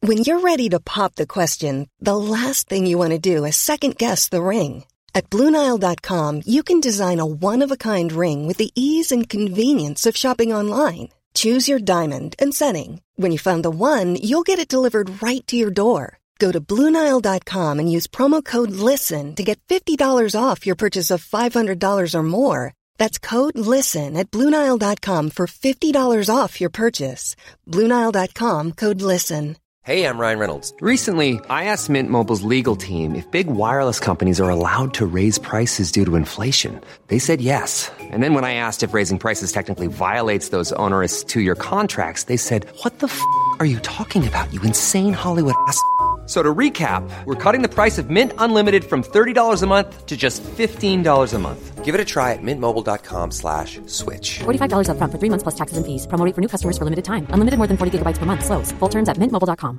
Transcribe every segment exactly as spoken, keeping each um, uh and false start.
When you're ready to pop the question, the last thing you want to do is second-guess the ring. At Blue Nile dot com, you can design a one-of-a-kind ring with the ease and convenience of shopping online. Choose your diamond and setting. When you find the one, you'll get it delivered right to your door. Go to Blue Nile dot com and use promo code LISTEN to get fifty dollars off your purchase of five hundred dollars or more. That's code LISTEN at Blue Nile dot com for fifty dollars off your purchase. Blue Nile dot com, code LISTEN. Hey, I'm Ryan Reynolds. Recently, I asked Mint Mobile's legal team if big wireless companies are allowed to raise prices due to inflation. They said yes. And then when I asked if raising prices technically violates those onerous two-year contracts, they said, what the f*** are you talking about, you insane Hollywood ass f- So to recap, we're cutting the price of Mint Unlimited from thirty dollars a month to just fifteen dollars a month. Give it a try at mintmobile.com slash switch. forty-five dollars up front for three months plus taxes and fees. Promo rate for new customers for limited time. Unlimited more than forty gigabytes per month. Slows full terms at mint mobile dot com.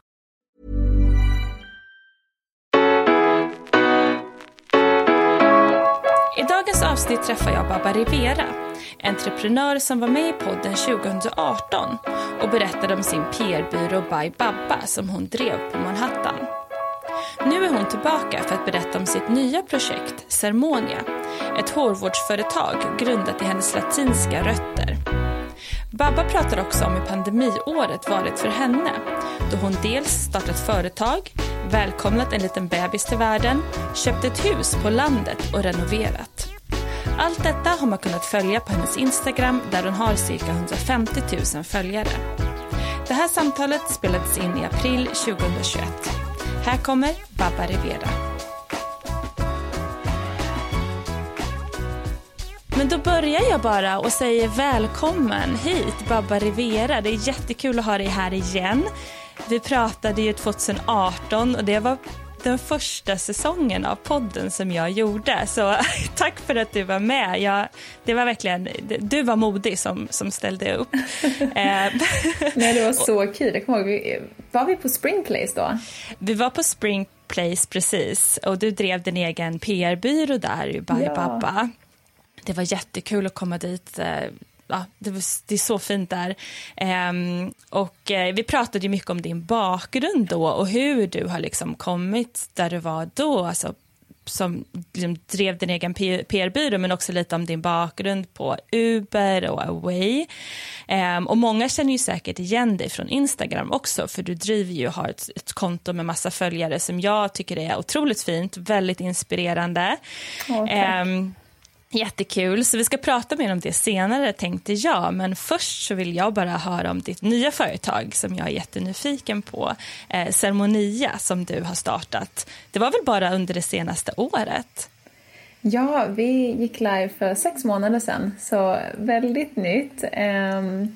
I dagens avsnitt träffar jag Baba Rivera, entreprenör som var med i podden tjugo arton och berättade om sin P R-byrå By Babba som hon drev på Manhattan. Nu är hon tillbaka för att berätta om sitt nya projekt, Ceremonia, ett hårvårdsföretag grundat i hennes latinska rötter. Babba pratar också om hur pandemiåret varit för henne, då hon dels startat företag, välkomnat en liten bebis till världen, köpt ett hus på landet och renoverat. Allt detta har man kunnat följa på hennes Instagram där hon har cirka hundrafemtio tusen följare. Det här samtalet spelades in i april tjugohundratjugoett. Här kommer Baba Rivera. Men då börjar jag bara och säger välkommen hit, Baba Rivera. Det är jättekul att ha dig här igen. Vi pratade ju tjugo arton och det var den första säsongen av podden som jag gjorde. Så tack för att du var med. Jag, det var verkligen, du var modig som, som ställde upp. Nej, det var så kul. Jag kommer ihåg, var vi på Spring Place då? Vi var på Spring Place, precis. Och du drev din egen P R-byrå där i By Ja. Babba. Det var jättekul att komma dit. Ja, det, var, det är så fint där. Um, och uh, vi pratade ju mycket om din bakgrund då och hur du har liksom kommit där du var då, alltså som liksom drev din egen P R-byrå, men också lite om din bakgrund på Uber och Away. Um, och många känner ju säkert igen dig från Instagram också, för du driver ju och har ett, ett konto med massa följare som jag tycker är otroligt fint, väldigt inspirerande. Okay. Um, Jättekul, så vi ska prata mer om det senare tänkte jag, men först så vill jag bara höra om ditt nya företag som jag är jättenyfiken på, eh, Ceremonia, som du har startat. Det var väl bara under det senaste året? Ja, vi gick live för sex månader sedan, så väldigt nytt. Um,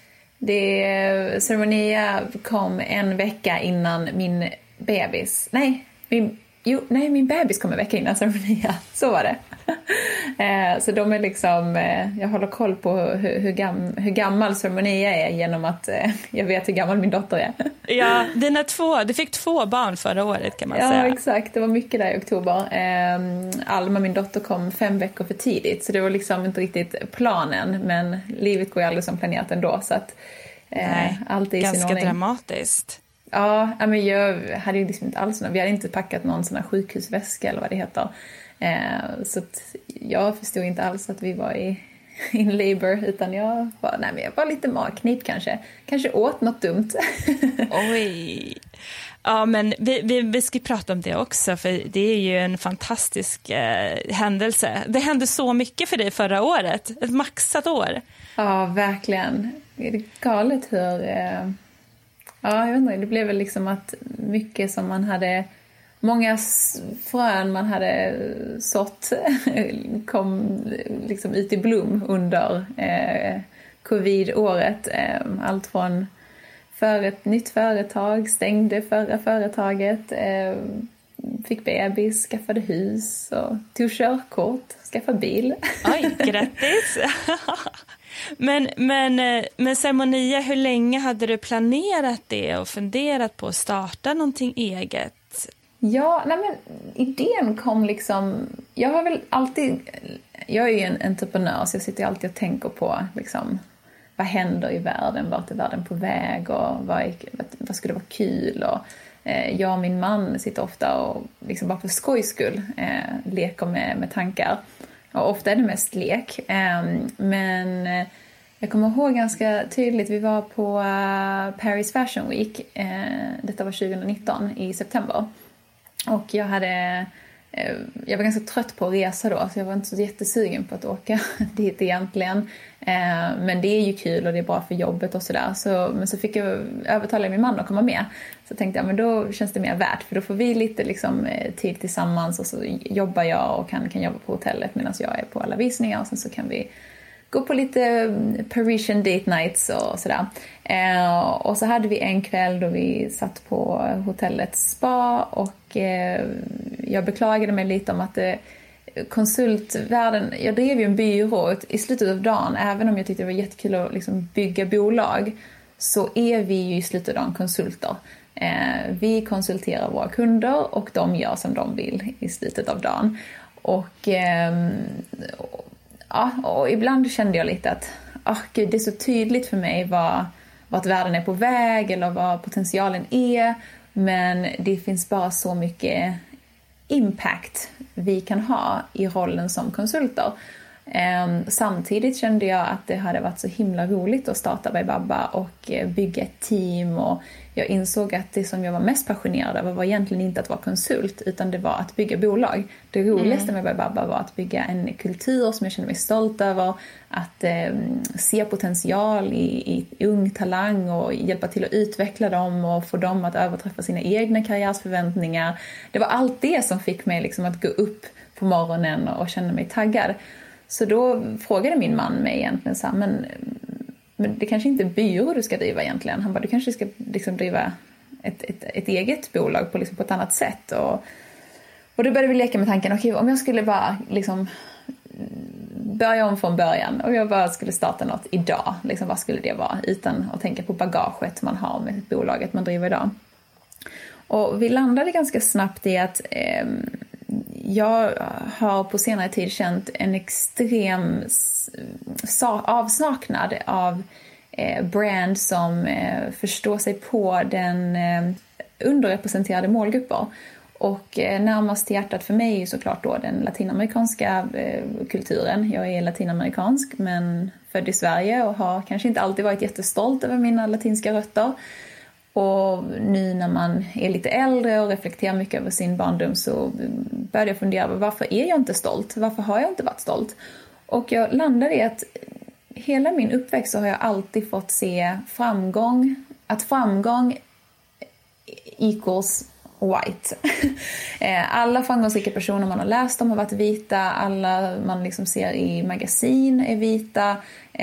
det, Ceremonia kom en vecka innan min bebis, nej, min Jo, nej, min bebis kom en vecka innan Ceremonia. Så var det. eh, så de är liksom, eh, jag håller koll på hur, hur, gam, hur gammal Ceremonia är genom att eh, jag vet hur gammal min dotter är. Ja, dina två, du fick två barn förra året kan man ja, säga. Ja, exakt. Det var mycket där i oktober. Eh, Alma, min dotter, kom fem veckor för tidigt. Så det var liksom inte riktigt planen. Men livet går ju aldrig som planerat ändå. Så att eh, nej, allt är i sin ganska ordning. dramatiskt. Ja, men jag hade ju liksom inte alls någon, vi hade inte packat någon sån här sjukhusväska eller vad det heter. Eh, så att jag förstod inte alls att vi var i in labor, utan jag var, nej, men jag var lite magknip kanske. Kanske åt något dumt. Oj. Ja, men vi, vi, vi ska prata om det också, för det är ju en fantastisk eh, händelse. Det hände så mycket för dig förra året, ett maxat år. Ja, verkligen. Det är galet hur... Eh, Ja, jag vet inte, det blev väl liksom att mycket som man hade, många frön man hade sått kom liksom ut i blom under eh, covid-året. Eh, allt från för ett nytt företag, stängde förra företaget, eh, fick bebis, skaffade hus och tog körkort, skaffade bil. Oj, grattis! Men, men, men Ceremonia, hur länge hade du planerat det och funderat på att starta någonting eget? Ja, nej men idén kom liksom... Jag har väl alltid... Jag är ju en entreprenör, så jag sitter alltid och tänker på liksom, vad händer i världen, vart är världen på väg och vad, är, vad skulle vara kul. Och eh, jag och min man sitter ofta och liksom bara för skojs skull eh, leker med, med tankar. Och ofta är det mest lek. Eh, men eh, jag kommer ihåg ganska tydligt, vi var på uh, Paris Fashion Week, eh, detta var tjugonitton i september. Och jag hade... Jag var ganska trött på att resa då, så jag var inte så jättesugen på att åka dit egentligen. Men det är ju kul och det är bra för jobbet och sådär. Så, men så fick jag övertala min man att komma med. Så tänkte jag, men då känns det mer värt. För då får vi lite liksom, tid tillsammans och så jobbar jag och kan, kan jobba på hotellet medan jag är på alla visningar. Och sen så kan vi gå på lite Parisian date nights och sådär. Eh, och så hade vi en kväll då vi satt på hotellets spa och eh, jag beklagade mig lite om att eh, konsultvärlden, jag drev ju en byrå i slutet av dagen, även om jag tyckte det var jättekul att liksom bygga bolag, så är vi ju i slutet av dagen konsulter. Eh, vi konsulterar våra kunder och de gör som de vill i slutet av dagen. Och eh, ja, och ibland kände jag lite att oh, gud, det är så tydligt för mig vad, vart världen är på väg eller vad potentialen är. Men det finns bara så mycket impact vi kan ha i rollen som konsulter. Um, samtidigt kände jag att det hade varit så himla roligt att starta Bye Babba och bygga ett team, och jag insåg att det som jag var mest passionerad över var egentligen inte att vara konsult, utan det var att bygga bolag. Det roligaste mm. med Bye Babba var att bygga en kultur som jag kände mig stolt över, att eh, se potential i, i, i ung talang och hjälpa till att utveckla dem och få dem att överträffa sina egna karriärsförväntningar. Det var allt det som fick mig liksom att gå upp på morgonen och känna mig taggad. Så då frågade min man mig egentligen så här, men, men det kanske inte är byrå du ska driva egentligen. Han bara, du kanske ska liksom driva ett, ett, ett eget bolag på, liksom på ett annat sätt. Och, och då började vi leka med tanken, okej, om jag skulle bara liksom börja om från början och jag bara skulle starta något idag, liksom, vad skulle det vara? Utan att tänka på bagaget man har med bolaget man driver idag. Och vi landade ganska snabbt i att... Eh, Jag har på senare tid känt en extrem avsaknad av brand som förstår sig på den underrepresenterade målgrupper. Och närmast till hjärtat för mig är såklart då den latinamerikanska kulturen. Jag är latinamerikansk men född i Sverige och har kanske inte alltid varit jättestolt över mina latinska rötter. Och nu när man är lite äldre och reflekterar mycket över sin barndom så började jag fundera på varför är jag inte stolt? Varför har jag inte varit stolt? Och jag landade i att hela min uppväxt så har jag alltid fått se framgång. Att framgång equals white. Alla framgångsrika personer man har läst om har varit vita. Alla man liksom ser i magasin är vita.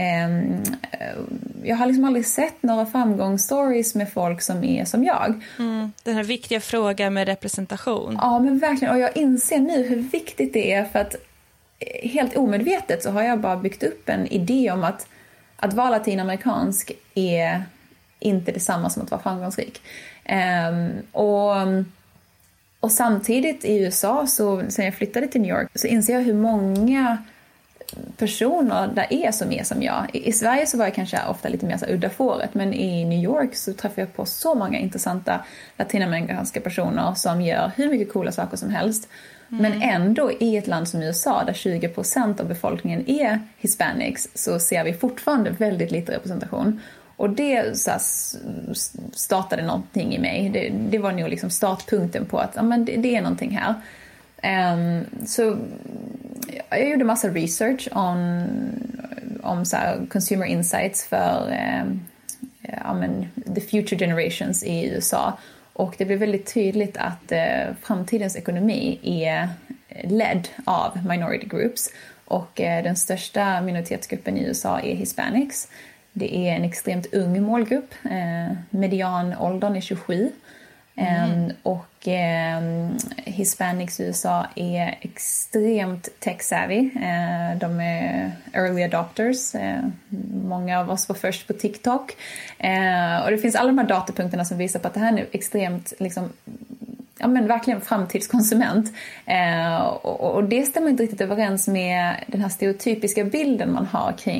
Jag har liksom aldrig sett några framgångsstories med folk som är som jag. Mm, den här viktiga frågan med representation. Ja, men verkligen. Och jag inser nu hur viktigt det är, för att helt omedvetet så har jag bara byggt upp en idé om att att vara latinamerikansk är inte detsamma som att vara framgångsrik. Um, och, och samtidigt i U S A, så sen jag flyttade till New York, så inser jag hur många personer där är som är som jag. I, i Sverige så var jag kanske ofta lite mer så udda fåret, men i New York så träffar jag på så många intressanta latinamerikanska personer som gör hur mycket coola saker som helst. Mm. Men ändå i ett land som U S A där tjugo procent av befolkningen är hispanics, så ser vi fortfarande väldigt lite representation. Och det så här, startade någonting i mig. Det, det var nog liksom startpunkten på att ja, men det, det är någonting här. Um, så jag gjorde massa research om, om så här, consumer insights för um, ja, men, the future generations i U S A. Och det blev väldigt tydligt att uh, framtidens ekonomi är ledd av minority groups. Och uh, den största minoritetsgruppen i U S A är hispanics. Det är en extremt ung målgrupp. Eh, medianåldern är tjugosju. Mm. Eh, och eh, hispanics i U S A är extremt tech-savvy. Eh, de är early adopters. Eh, många av oss var först på TikTok. Eh, och det finns alla de här datapunkterna som visar på att det här är extremt liksom, ja, men verkligen framtidskonsument. Eh, och, och det stämmer inte riktigt överens med den här stereotypiska bilden man har kring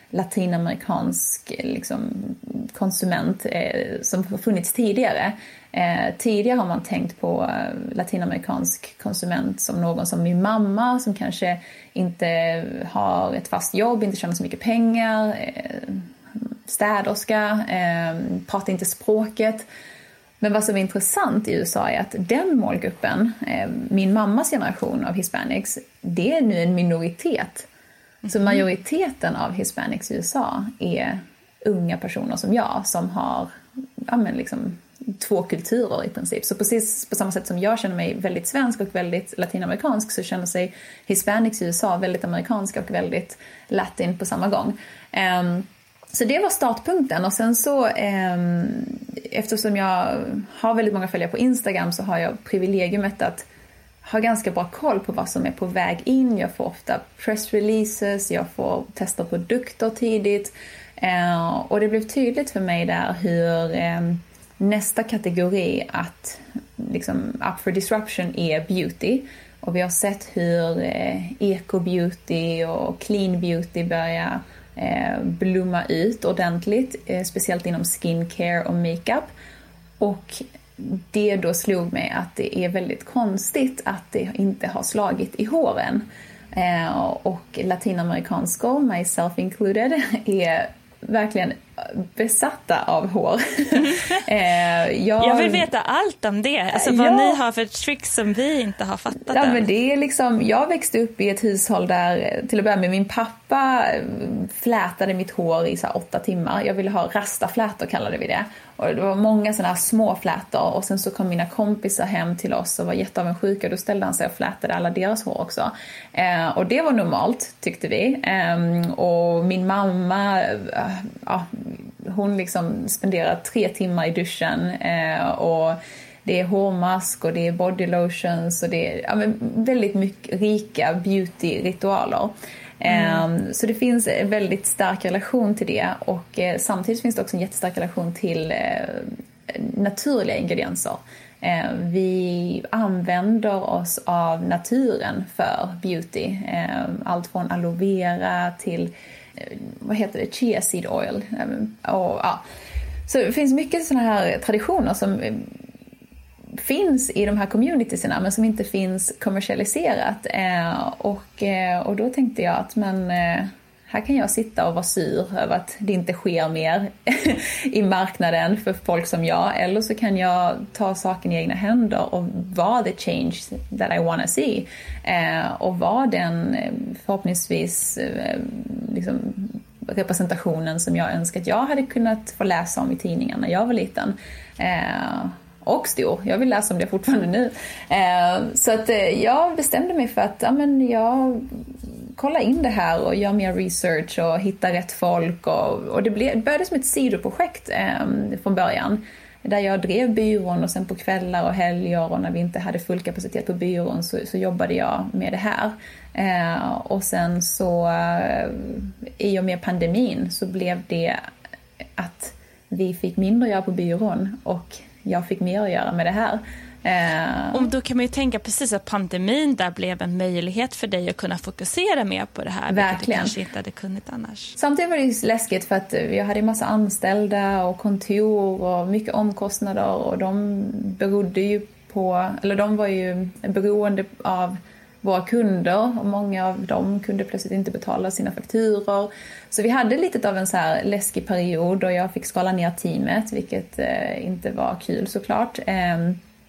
latinamerikansk liksom, konsument eh, som har funnits tidigare. Eh, tidigare har man tänkt på eh, latinamerikansk konsument som någon som min mamma som kanske inte har ett fast jobb, inte tjänar så mycket pengar, eh, städerska, eh, pratar inte språket. Men vad som är intressant i U S A är att den målgruppen, eh, min mammas generation av hispanics, det är nu en minoritet. Mm-hmm. Så majoriteten av hispanics i U S A är unga personer som jag som har ja, men liksom, två kulturer i princip. Så precis på samma sätt som jag känner mig väldigt svensk och väldigt latinamerikansk så känner sig hispanics i U S A väldigt amerikanska och väldigt latin på samma gång. Um, Så det var startpunkten och sen så eh, eftersom jag har väldigt många följare på Instagram så har jag privilegiumet att ha ganska bra koll på vad som är på väg in. Jag får ofta pressreleases, jag får testa produkter tidigt eh, och det blev tydligt för mig där hur eh, nästa kategori att liksom up for disruption är beauty. Och vi har sett hur eh, eco-beauty och clean beauty börjar Eh, blomma ut ordentligt, eh, speciellt inom skincare och makeup. Och det då slog mig att det är väldigt konstigt att det inte har slagit i håren. Eh, och latinamerikanskor, myself included, är verkligen besatta av hår. eh, jag... jag vill veta allt om det. Alltså vad ja. ni har för tricks som vi inte har fattat. Ja, men det är liksom, jag växte upp i ett hushåll där till att börja med min pappa flätade mitt hår i så här åtta timmar. Jag ville ha rastaflätor kallade vi det. Och det var många sådana här små flätor. Och sen så kom mina kompisar hem till oss och var jätteavundsjuka. Då ställde han sig och flätade alla deras hår också. Eh, och det var normalt tyckte vi. Eh, och min mamma... Eh, ja, hon liksom spenderar tre timmar i duschen eh, och det är hårmask och det är body lotions och det är ja, men väldigt mycket rika beauty-ritualer. Mm. Eh, så det finns en väldigt stark relation till det och eh, samtidigt finns det också en jättestark relation till eh, naturliga ingredienser. Eh, vi använder oss av naturen för beauty. Eh, allt från aloe vera till vad heter det? Chia seed oil. Och, ja. Så det finns mycket sådana här traditioner som finns i de här communitiesna men som inte finns kommersialiserat. Och, och då tänkte jag att men, här kan jag sitta och vara sur över att det inte sker mer i marknaden för folk som jag. Eller så kan jag ta saken i egna händer och vara the change that I wanna see. Eh, och vara den förhoppningsvis eh, liksom, representationen som jag önskar att jag hade kunnat få läsa om i tidningarna när jag var liten. Eh, och stor. Jag vill läsa om det fortfarande nu. Eh, så att eh, jag bestämde mig för att ja, men jag kolla in det här och göra mer research och hitta rätt folk. Och, och det, blev, det började som ett sidoprojekt eh, från början. Där jag drev byrån och sen på kvällar och helger och när vi inte hade full kapacitet på byrån så, så jobbade jag med det här. Eh, och sen så eh, i och med pandemin så blev det att vi fick mindre att göra på byrån och jag fick mer att göra med det här. Och då kan man ju tänka precis att pandemin där blev en möjlighet för dig att kunna fokusera mer på det här. Verkligen. Vilket du kanske inte hade kunnat annars. Samtidigt var det ju läskigt för att jag hade en massa anställda och kontor och mycket omkostnader och de berodde ju på, eller de var ju beroende av våra kunder och många av dem kunde plötsligt inte betala sina fakturor. Så vi hade lite av en så här läskig period och jag fick skala ner teamet vilket eh, inte var kul såklart. Eh,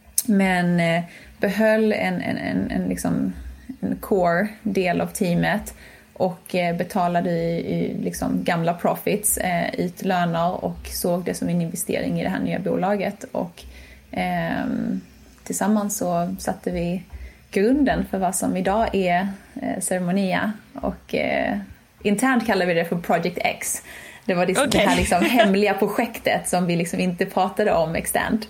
Men eh, behöll en, en, en, en, liksom, en core del av teamet och eh, betalade i, i liksom gamla profits eh, ut löner och såg det som en investering i det här nya bolaget. Och eh, tillsammans så satte vi grunden för vad som idag är eh, Ceremonia. Och eh, internt kallar vi det för Project X. Det var liksom okay. det här liksom hemliga projektet som vi liksom inte pratade om externt.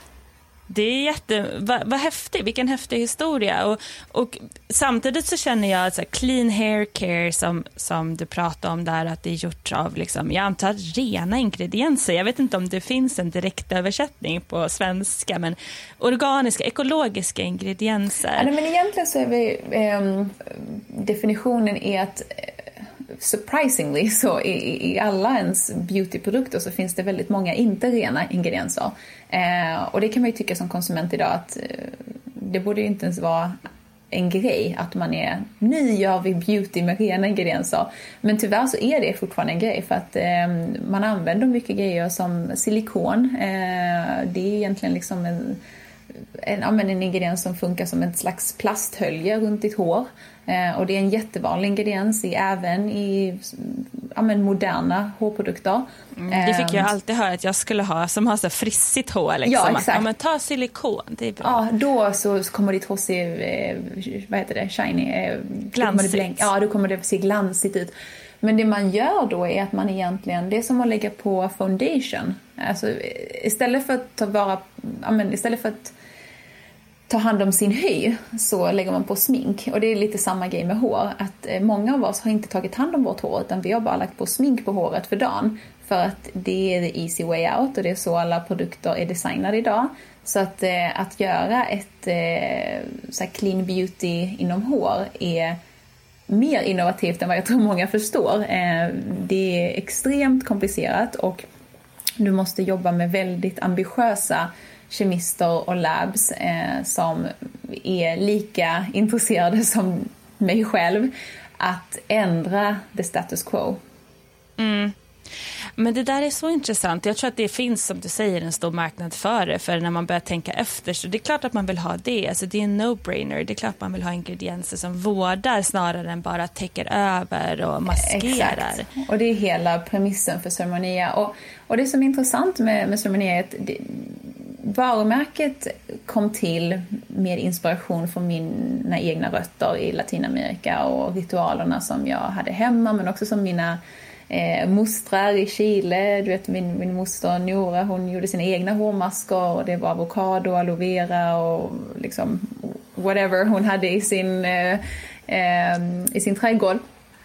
Det är jätte, vad, vad häftigt, vilken häftig historia. Och, och samtidigt så känner jag att så här, clean hair care som, som du pratade om där, att det är gjort av, liksom, jag antar rena ingredienser. Jag vet inte om det finns en direkt översättning på svenska, men organiska, ekologiska ingredienser. Ja, men egentligen så är vi, eh, definitionen är att surprisingly så i, i alla ens beautyprodukter så finns det väldigt många inte rena ingredienser. Eh, och det kan man ju tycka som konsument idag att eh, det borde ju inte ens vara en grej att man är, nu gör vi beauty med rena ingredienser. Men tyvärr så är det fortfarande en grej för att eh, man använder mycket grejer som silikon. Eh, det är egentligen liksom en En, en ingrediens som funkar som en slags plasthölje runt ditt hår. Eh, och det är en jättevanlig ingrediens i, även i ja, men moderna hårprodukter. Mm, det fick jag alltid höra att jag skulle ha som har så frissigt hår. Liksom. Ja, exakt. Att, ja, men ta silikon, det är bra. Ja, då så kommer ditt hår se, eh, vad heter det, shiny. Eh, glansigt. Ja, då kommer det se glansigt ut. Men det man gör då är att man egentligen, det är som att lägga på foundation. Alltså istället för att ta vara, ja, men istället för att ta hand om sin hy så lägger man på smink. Och det är lite samma grej med hår. Att eh, många av oss har inte tagit hand om vårt hår utan vi har bara lagt på smink på håret för dagen. För att det är the easy way out och det är så alla produkter är designade idag. Så att, eh, att göra ett eh, så här clean beauty inom hår är mer innovativt än vad jag tror många förstår. Eh, det är extremt komplicerat och du måste jobba med väldigt ambitiösa kemister och labs eh, som är lika intresserade som mig själv att ändra the status quo. Mm. Men det där är så intressant. Jag tror att det finns, som du säger, en stor marknad för det. För när man börjar tänka efter så det är klart att man vill ha det. Alltså det är en no-brainer. Det är klart att man vill ha ingredienser som vårdar snarare än bara täcker över och maskerar. Exakt. Och det är hela premissen för Ceremonia. Och, och det som är intressant med, med Ceremonia är att det, varumärket kom till med inspiration från mina egna rötter i Latinamerika och ritualerna som jag hade hemma, men också som mina eh, mostrar i Chile. Du vet, min, min moster Nora, hon gjorde sina egna hårmasker och det var avokado, aloe vera och liksom whatever hon hade i sin, eh, eh, i sin trädgård.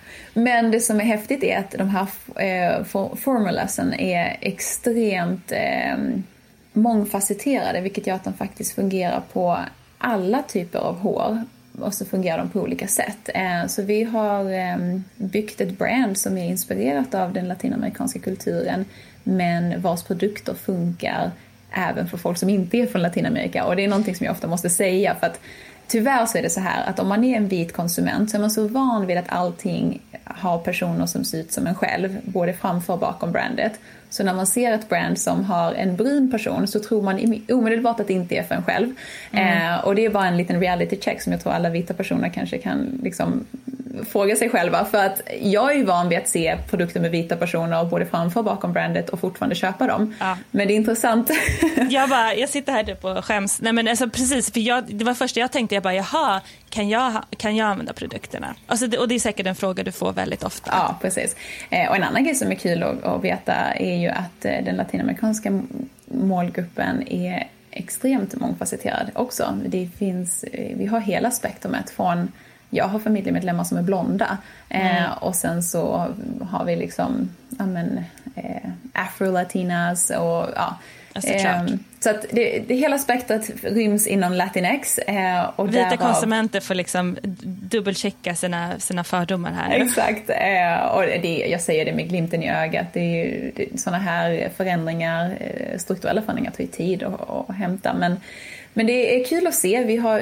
Men det som är häftigt är att de här eh, formulasen är extremt eh, mångfacetterade, vilket gör att de faktiskt fungerar på alla typer av hår och så fungerar de på olika sätt. Så vi har byggt ett brand som är inspirerat av den latinamerikanska kulturen men vars produkter funkar även för folk som inte är från Latinamerika. Och det är någonting som jag ofta måste säga, för att tyvärr så är det så här att om man är en vit konsument så är man så van vid att allting har personer som ser ut som en själv, både framför och bakom brandet. Så när man ser ett brand som har en brun person så tror man omedelbart att det inte är för en själv. Mm. Eh, och det är bara en liten reality check som jag tror alla vita personer kanske kan liksom fråga sig själva. För att jag är ju van vid att se produkter med vita personer både framför och bakom brandet och fortfarande köpa dem. Ja. Men det är intressant. jag, bara, jag sitter här typ och skäms. Nej, men alltså, precis, för jag, det var först jag tänkte, jag bara, jaha, kan jag, kan jag använda produkterna? Alltså, det, och det är säkert en fråga du får väldigt ofta. Ja, precis. Eh, och en annan grej som är kul att, att veta är ju att eh, den latinamerikanska målgruppen är extremt mångfacetterad också. Det finns, eh, vi har hela spektrumet från, jag har familjemedlemmar som är blonda mm. eh, och sen så har vi liksom ja, men, eh, afro-latinas och ja. Alltså, eh, så att det, det hela spektrat ryms inom Latinx. Eh, och Vita därav... konsumenter får liksom dubbelchecka sina, sina fördomar här. Exakt, eh, och det, jag säger det med glimten i ögat. Det är ju det, sådana här förändringar, eh, strukturella förändringar tar ju tid att, att hämta. Men, men det är kul att se. Vi har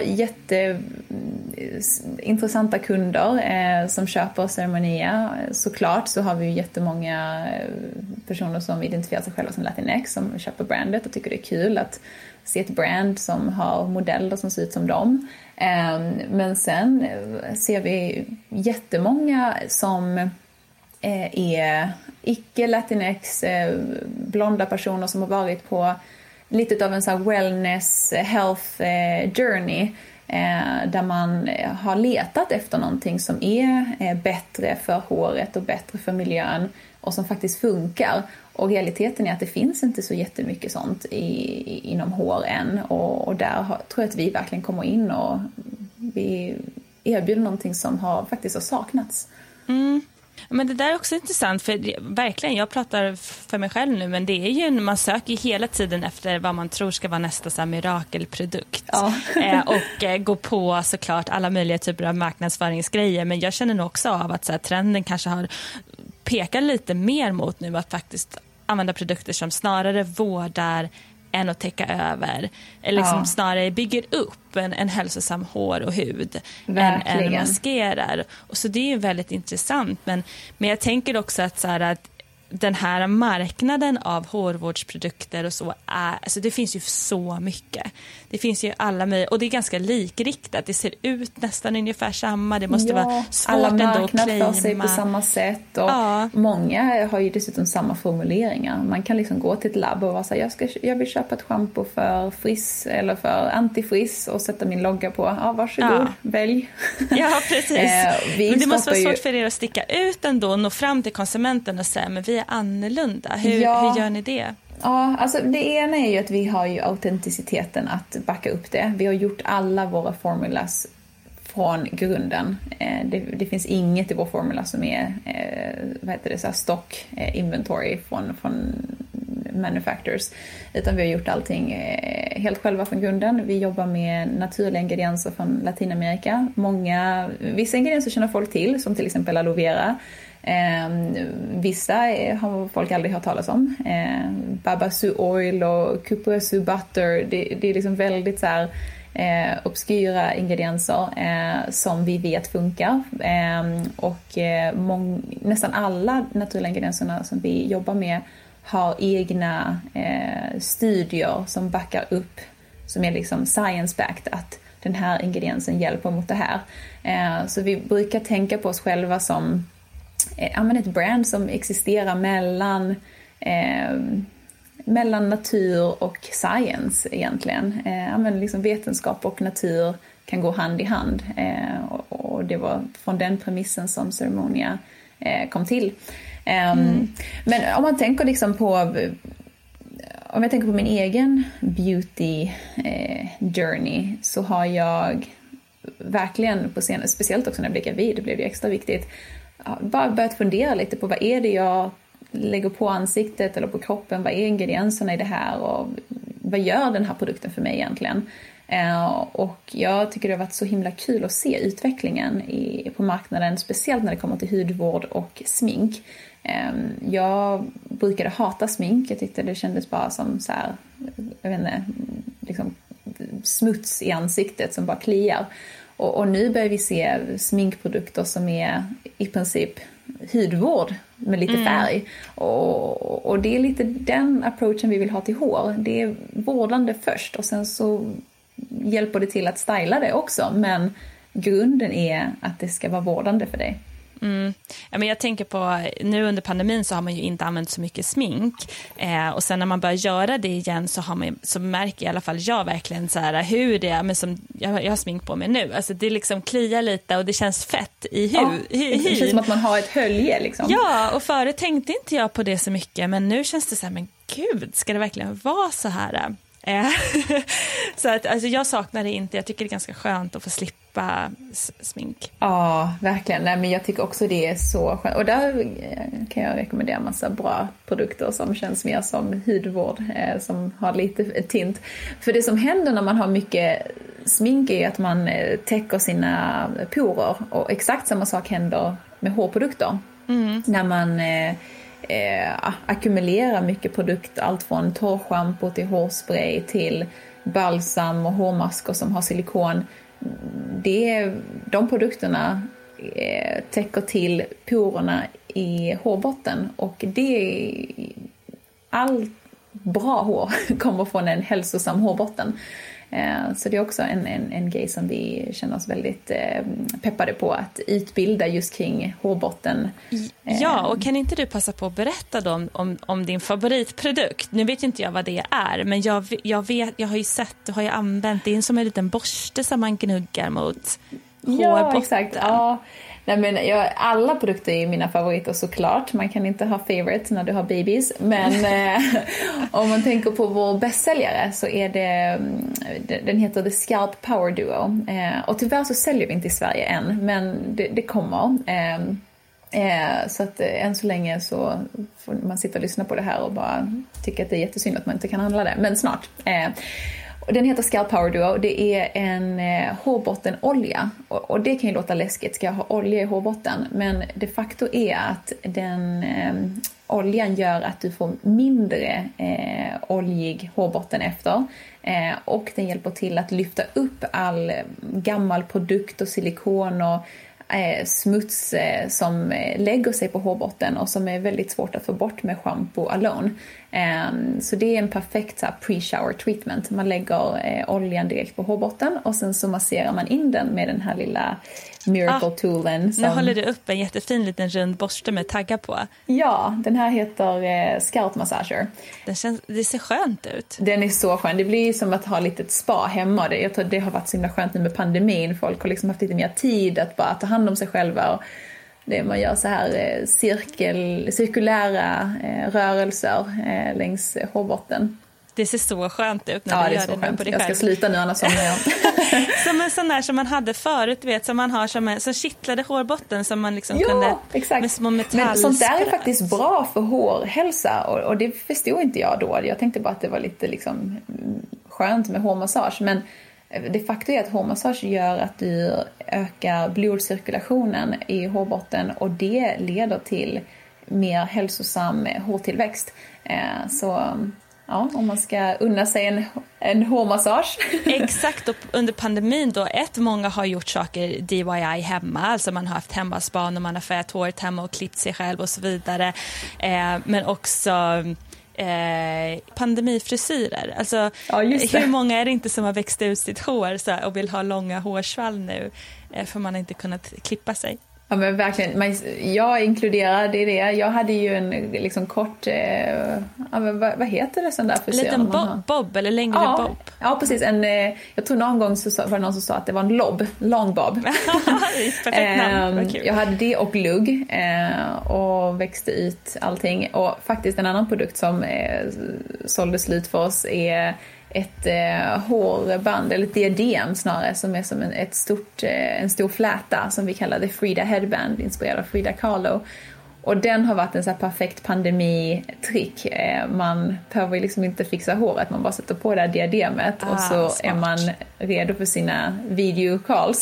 jätteintressanta kunder eh, som köper Ceremonia. Såklart så har vi ju jättemånga personer som identifierar sig själva som Latinx som köper brandet och tycker det är kul att se ett brand som har modeller som ser ut som dem. Eh, men sen ser vi jättemånga som eh, är icke-Latinx, eh, blonda personer som har varit på lite av en sån här wellness, health eh, journey eh, där man har letat efter någonting som är eh, bättre för håret och bättre för miljön och som faktiskt funkar. Och realiteten är att det finns inte så jättemycket sånt i, inom hår än. Och, och där har, tror jag att vi verkligen kommer in och vi erbjuder någonting som har, faktiskt har saknats. Mm. Men det där är också intressant, för verkligen, jag pratar för mig själv nu, men det är ju, man söker hela tiden efter vad man tror ska vara nästa så här mirakelprodukt. Ja. eh, och eh, gå på såklart alla möjliga typer av marknadsföringsgrejer, men jag känner nog också av att så här, trenden kanske har pekat lite mer mot nu att faktiskt använda produkter som snarare vårdar än att täcka över, eller liksom ja. snarare bygger upp en, en hälsosam hår och hud än, än maskerar. Och så det är ju väldigt intressant, men, men jag tänker också att, så här, att den här marknaden av hårvårdsprodukter och så är, alltså det finns ju så mycket. Det finns ju alla möjliga, och det är ganska likriktat. Det ser ut nästan ungefär samma. Det måste ja, vara svårt alla ändå att marknadsför claima. sig på samma sätt, och ja. många har ju dessutom samma formuleringar. Man kan liksom gå till ett labb och vara så här, jag, ska, jag vill köpa ett shampoo för friss eller för antifriss och sätta min logga på. Ja, varsågod, ja. välj. Ja, precis. eh, men det måste vara svårt ju... för er att sticka ut ändå och nå fram till konsumenten och säga, men vi är annorlunda. Hur, ja. hur gör ni det? Ja, alltså det ena är ju att vi har ju autenticiteten att backa upp det. Vi har gjort alla våra formulas från grunden. Eh, det, det finns inget i vår formula som är eh, vad heter det, så här stock eh, inventory från, från manufacturers. Utan vi har gjort allting eh, helt själva från grunden. Vi jobbar med naturliga ingredienser från Latinamerika. Många, vissa ingredienser känner folk till, som till exempel aloe vera. Eh, vissa har folk aldrig hört talas om. Eh, Babasu oil och Cupuaçu butter. Det, det är liksom väldigt så här eh, obskyra ingredienser eh, som vi vet funkar. Eh, och eh, mång, nästan alla naturliga ingredienserna som vi jobbar med har egna eh, studier som backar upp, som är liksom science-backed, att den här ingrediensen hjälper mot det här. Eh, så vi brukar tänka på oss själva som eh, ett brand som existerar mellan, eh, mellan natur och science egentligen. Eh, men liksom vetenskap och natur kan gå hand i hand. Eh, och, och det var från den premissen som Ceremonia eh, kom till. Mm. Men om man tänker liksom på om jag tänker på min egen beauty eh, journey, så har jag verkligen på scenen, speciellt också när jag blev gravid, det blev det extra viktigt, bara börjat fundera lite på vad är det jag lägger på ansiktet eller på kroppen, vad är ingredienserna i det här och vad gör den här produkten för mig egentligen. Uh, och jag tycker det har varit så himla kul att se utvecklingen i, på marknaden, speciellt när det kommer till hudvård och smink. Um, jag brukade hata smink, jag tyckte det kändes bara som så här, jag vet inte, liksom smuts i ansiktet som bara kliar. Och, och nu börjar vi se sminkprodukter som är i princip hudvård med lite färg. Mm. Och, och det är lite den approachen vi vill ha till hår. Det är vårdande först och sen så hjälper det till att styla det också, men grunden är att det ska vara vårdande för dig. Mm. Ja, men jag tänker på, nu under pandemin så har man ju inte använt så mycket smink, eh, och sen när man börjar göra det igen så, har man, så märker i alla fall jag verkligen så här, hur det är, men som jag, jag har smink på mig nu, alltså det liksom kliar lite och det känns fett i hud. Ja, det känns som att man har ett hölje liksom. Ja, och förut tänkte inte jag på det så mycket, men nu känns det så här, men gud, ska det verkligen vara så här? Så att, alltså jag saknar det inte. Jag tycker det är ganska skönt att få slippa smink. Ja, verkligen. Nej, men jag tycker också det är så skönt. Och där kan jag rekommendera en massa bra produkter som känns mer som hudvård, eh, som har lite tint. För det som händer när man har mycket smink är att man täcker sina porer. Och exakt samma sak händer med hårprodukter. Mm. När man eh, Eh, ackumulera mycket produkter, allt från torrschampo till hårspray till balsam och hårmasker som har silikon. Det, de produkterna eh, täcker till porerna i hårbotten, och det all bra hår kommer från en hälsosam hårbotten. Så det är också en, en, en grej som vi känner oss väldigt eh, peppade på att utbilda just kring hårbotten. Ja, och kan inte du passa på att berätta då om, om, om din favoritprodukt? Nu vet inte jag vad det är, men jag, jag, vet, jag har ju sett, du har ju använt det som en liten borste som man gnuggar mot hårbotten. Ja, exakt. Ja. Nej, men jag, alla produkter är mina favoriter såklart. Man kan inte ha favorites när du har babies. Men eh, om man tänker på vår bästsäljare så är det, den heter The Scalp Power Duo. Eh, och tyvärr så säljer vi inte i Sverige än, men det, det kommer. Eh, Eh, så att eh, än så länge så får man sitta och lyssna på det här och bara tycka att det är jättesynd att man inte kan handla det. Men snart. Eh, och den heter Scalp Power Duo. Det är en eh, hårbottenolja. Och, och det kan ju låta läskigt. Ska jag ha olja i hårbotten? Men de facto är att den eh, oljan gör att du får mindre eh, oljig hårbotten efter. Eh, och den hjälper till att lyfta upp all gammal produkt och silikon och Eh, smuts eh, som eh, lägger sig på hårbotten och som är väldigt svårt att få bort med shampoo alone. Eh, så det är en perfekt så här, pre-shower treatment. Man lägger eh, oljan direkt på hårbotten och sen så masserar man in den med den här lilla miracle toolen. Som... Nu håller du upp en jättefin liten rund borste med taggar på. Ja, den här heter eh, Scalp Massager. Den känns, det ser skönt ut. Den är så skön. Det blir som att ha lite ett spa hemma. Jag tror det har varit så himla skönt nu med pandemin. Folk har liksom haft lite mer tid att bara ta hand om sig själva. Och det, man gör så här eh, cirkel, cirkulära eh, rörelser eh, längs hårbotten. Det ser så skönt ut när ja, du det gör är så det skönt. på dig jag själv. ska sluta nu annars somnar jag. Som en sån där som man hade förut, vet, som man har som en så kittlade hårbotten som man liksom ja, kunde exakt. Med små metallspröt. Men sånt där är faktiskt bra för hårhälsa och, och det förstod inte jag då. Jag tänkte bara att det var lite liksom skönt med hårmassage, men det faktum är att hårmassage gör att du ökar blodcirkulationen i hårbotten och det leder till mer hälsosam hårtillväxt. Så ja, om man ska unna sig en, en hårmassage. Exakt, och under pandemin då, ett, många har gjort saker D I Y hemma, alltså man har haft hemmaspan och man har färgat håret hemma och klippt sig själv och så vidare. Eh, men också eh, pandemifrisyrer. Alltså, ja, hur många är det inte som har växt ut sitt hår så här, och vill ha långa hårsvall nu eh, för man har inte kunnat klippa sig? Ja, men verkligen. Men jag inkluderade i det. Jag hade ju en liksom kort... Eh, ja, men vad, vad heter det sån där frisyr? En liten bob, bob eller längre ja, bob. Ja, precis. En, eh, jag tror någon gång så var det någon som sa att det var en lob. Lång bob. Perfekt namn. eh, jag hade det och lugg. Eh, och växte ut allting. Och faktiskt en annan produkt som eh, sålde slut för oss är... ett eh, hårband, eller ett diadem snarare, som är som en, ett stort, eh, en stor fläta som vi kallar det Frida Headband, inspirerad av Frida Kahlo. Och den har varit en så här perfekt pandemitrick. Eh, man behöver liksom inte fixa håret, man bara sätter på det här diademet ah, och så smart. Är man redo för sina videocalls.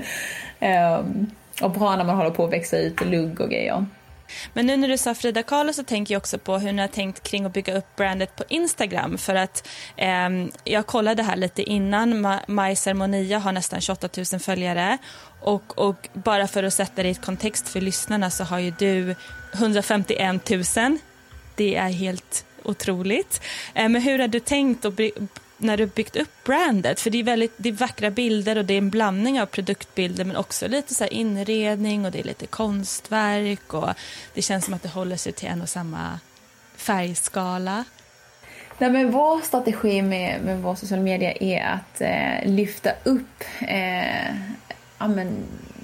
eh, och bra när man håller på att växa ut lugg och grejer. Men nu när du sa Frida Kahlo så tänker jag också på hur ni har tänkt kring att bygga upp brandet på Instagram. För att eh, jag kollade här lite innan. Ma- Maj Ceremonia har nästan tjugoåtta tusen följare. Och, och bara för att sätta det i kontext för lyssnarna så har ju du hundrafemtioen tusen. Det är helt otroligt. Eh, men hur har du tänkt att by- när du byggt upp brandet? För det är väldigt det är vackra bilder och det är en blandning av produktbilder men också lite så här inredning och det är lite konstverk och det känns som att det håller sig till en och samma färgskala. Nej, men vår strategi med, med vår sociala media är att eh, lyfta upp eh, ja, men,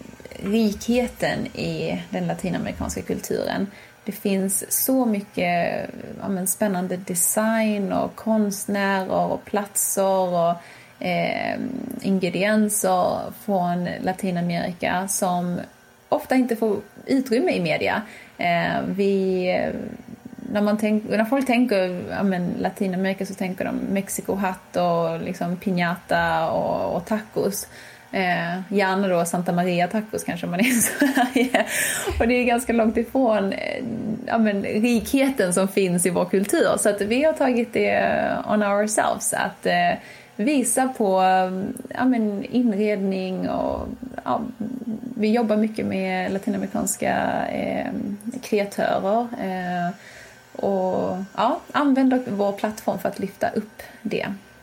rikheten i den latinamerikanska kulturen. Det finns så mycket ja, men, spännande design och konstnärer och platser och eh, ingredienser från Latinamerika som ofta inte får utrymme i media. Eh, vi, när, man tänk, när folk tänker ja, men, Latinamerika så tänker de Mexico-hatt och liksom piñata och, och tacos. Eh, gärna då Santa Maria tacos kanske man är i Sverige. Och det är ganska långt ifrån eh, ja, men, rikheten som finns i vår kultur. Så att vi har tagit det on ourselves att eh, visa på ja, men, inredning och ja, vi jobbar mycket med latinamerikanska eh, kreatörer eh, och ja, använder vår plattform för att lyfta upp det.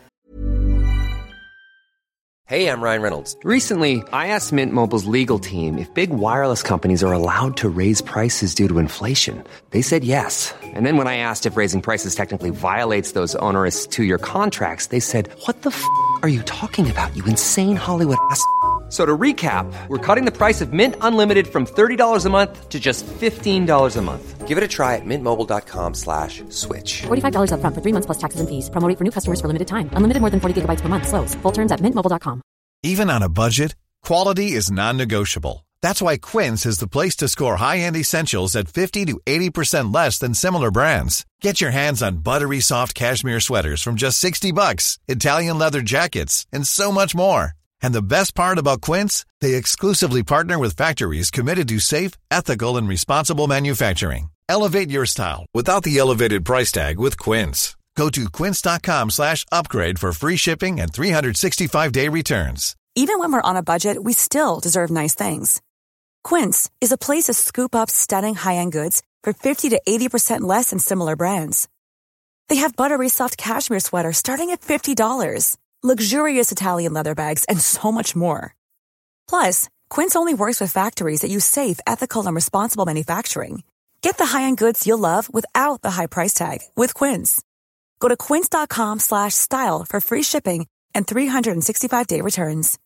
Hey, I'm Ryan Reynolds. Recently, I asked Mint Mobile's legal team if big wireless companies are allowed to raise prices due to inflation. They said yes. And then when I asked if raising prices technically violates those onerous two-year contracts, they said, "What the f*** are you talking about, you insane Hollywood ass?" So to recap, we're cutting the price of Mint Unlimited from thirty dollars a month to just fifteen dollars a month. Give it a try at mintmobile.com slash switch. forty-five dollars up front for three months plus taxes and fees. Promo rate for new customers for limited time. Unlimited more than forty gigabytes per month. Slows full terms at mint mobile dot com. Even on a budget, quality is non-negotiable. That's why Quince is the place to score high-end essentials at fifty to eighty percent less than similar brands. Get your hands on buttery soft cashmere sweaters from just sixty bucks, Italian leather jackets, and so much more. And the best part about Quince, they exclusively partner with factories committed to safe, ethical, and responsible manufacturing. Elevate your style without the elevated price tag with Quince. Go to quince.com slash upgrade for free shipping and three sixty-five day returns. Even when we're on a budget, we still deserve nice things. Quince is a place to scoop up stunning high-end goods for fifty to eighty percent less than similar brands. They have buttery soft cashmere sweaters starting at fifty dollars, luxurious Italian leather bags, and so much more. Plus, Quince only works with factories that use safe, ethical, and responsible manufacturing. Get the high-end goods you'll love without the high price tag with Quince. Go to quince.com slash style for free shipping and three sixty-five day returns.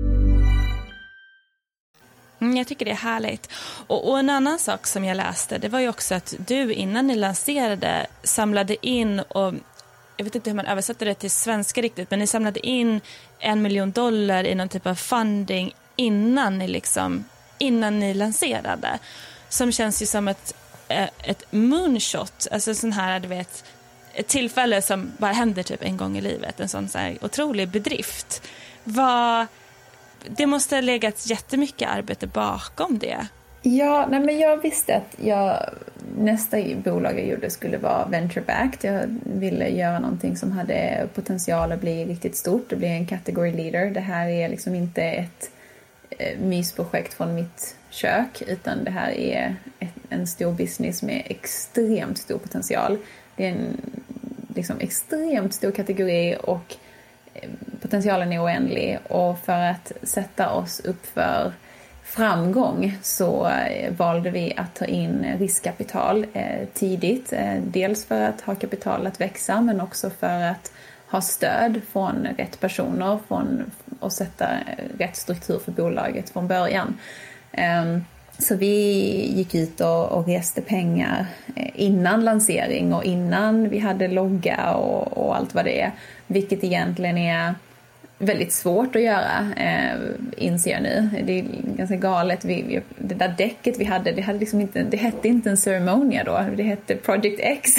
Mm, jag tycker det är härligt. Och, och en annan sak som jag läste, det var ju också att du innan ni lanserade samlade in, och jag vet inte hur man översätter det till svenska riktigt, men ni samlade in en miljon dollar i någon typ av funding innan ni liksom, innan ni lanserade. Som känns ju som ett, ett moonshot, alltså sån här, du vet, ett tillfälle som bara händer typ en gång i livet, en sån så här otrolig bedrift. Vad... Det måste ha legat jättemycket arbete bakom det. Ja, nej men jag visste att jag, nästa bolag jag gjorde skulle vara venture-backed. Jag ville göra någonting som hade potential att bli riktigt stort. Det blir en category leader. Det här är liksom inte ett eh, mysprojekt från mitt kök, utan det här är ett, en stor business med extremt stor potential. Det är en liksom extremt stor kategori och potentialen är oändlig, och för att sätta oss upp för framgång så valde vi att ta in riskkapital eh, tidigt. Eh, dels för att ha kapital att växa, men också för att ha stöd från rätt personer från, och sätta rätt struktur för bolaget från början. Eh, så vi gick ut och, och reste pengar eh, innan lansering och innan vi hade logga och, och allt vad det är. Vilket egentligen är väldigt svårt att göra, eh, inser jag nu. Det är ganska galet. Vi, vi, det där däcket vi hade, det, hade liksom inte, det hette inte en Ceremonia då. Det hette Project X.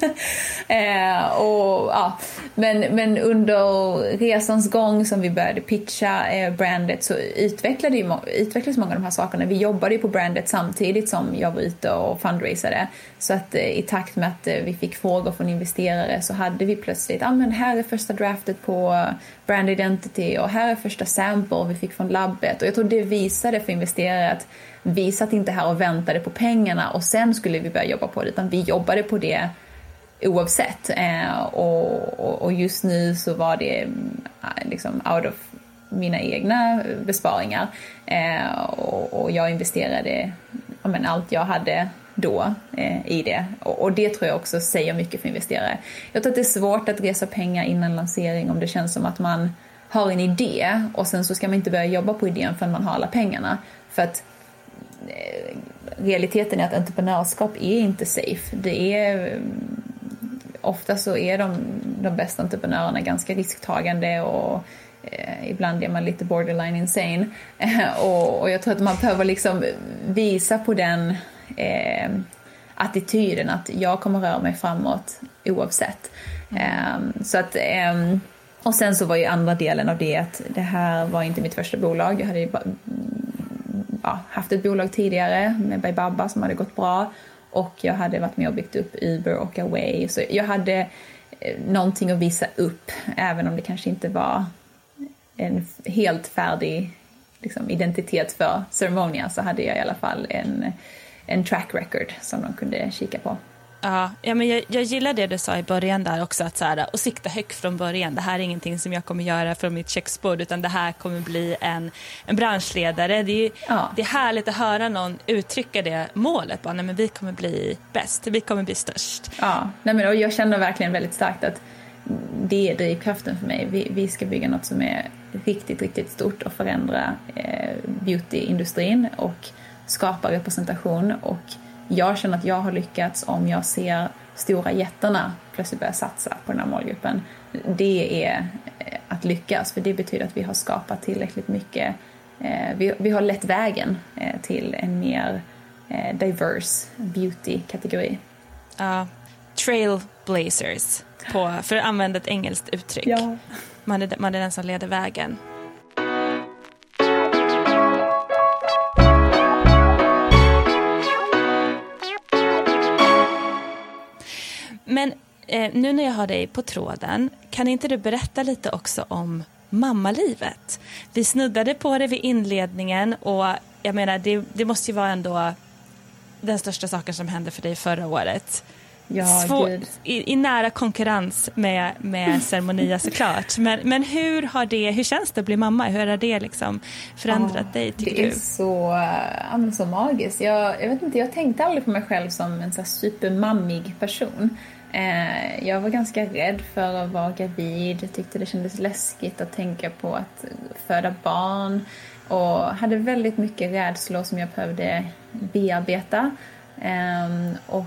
eh, och, ja. men, men under resans gång som vi började pitcha eh, brandet, så utvecklade ju, utvecklades många av de här sakerna. Vi jobbade ju på brandet samtidigt som jag var ute och fundraisade. Så att eh, i takt med att eh, vi fick frågor från investerare, så hade vi plötsligt, ja ah, men här är första draftet på brand identity och här är första sample vi fick från labbet. Och jag tror det visade för investerare att vi satt inte här och väntade på pengarna och sen skulle vi börja jobba på det, utan vi jobbade på det oavsett. Eh, och, och, och just nu så var det liksom out of mina egna besparingar. Eh, och, och jag investerade ja, men allt jag hade då eh, i det. Och, och det tror jag också säger mycket för investerare. Jag tror att det är svårt att resa pengar innan lansering om det känns som att man har en idé och sen så ska man inte börja jobba på idén förrän man har alla pengarna. För att eh, realiteten är att entreprenörskap är inte safe. Det är ofta så är de, de bästa entreprenörerna ganska risktagande och eh, ibland är man lite borderline insane. Eh, och, och jag tror att man behöver liksom visa på den eh, attityden att jag kommer röra mig framåt oavsett. Eh, så att eh, och sen så var ju andra delen av det att det här var inte mitt första bolag. Jag hade ju ja, haft ett bolag tidigare med Bye Babba som hade gått bra. Och jag hade varit med och byggt upp Uber och Away. Så jag hade någonting att visa upp. Även om det kanske inte var en helt färdig liksom, identitet för Ceremonia, så hade jag i alla fall en, en track record som de kunde kika på. Ja, ja men jag, jag gillar det du sa i början där också, att så här, och sikta högt från början. Det här är ingenting som jag kommer göra från mitt köksbord, utan det här kommer bli en, en branschledare. Det är, ja. det är härligt att höra någon uttrycka det målet. Bara, nej, men vi kommer bli bäst, vi kommer bli störst. Ja, nej, men, och jag känner verkligen väldigt starkt att det är drivkraften för mig. Vi, vi ska bygga något som är riktigt, riktigt stort och förändra eh, beautyindustrin och skapa representation. Och jag känner att jag har lyckats om jag ser stora jättarna plötsligt börja satsa på den här målgruppen. Det är att lyckas, för det betyder att vi har skapat tillräckligt mycket eh, vi, vi har lett vägen eh, till en mer eh, diverse beauty-kategori. Ja, uh, trailblazers, på, för att använda ett engelskt uttryck. Ja. Man är, man är den som leder vägen. Men eh, nu när jag har dig på tråden, kan inte du berätta lite också om mammalivet? Vi snuddade på det vid inledningen, och jag menar, det, det måste ju vara ändå den största saken som hände för dig förra året. Ja, Svår, i, i nära konkurrens med, med Ceremonia såklart. Men, men hur har det, hur känns det att bli mamma? Hur har det liksom förändrat ja, dig, tycker det du? Det är så, ja, så magiskt. Jag, jag vet inte, jag tänkte aldrig på mig själv som en så här supermammig person. Eh, jag var ganska rädd för att vara gravid. Jag tyckte det kändes läskigt att tänka på att föda barn. Och hade väldigt mycket rädslor som jag behövde bearbeta. Eh, och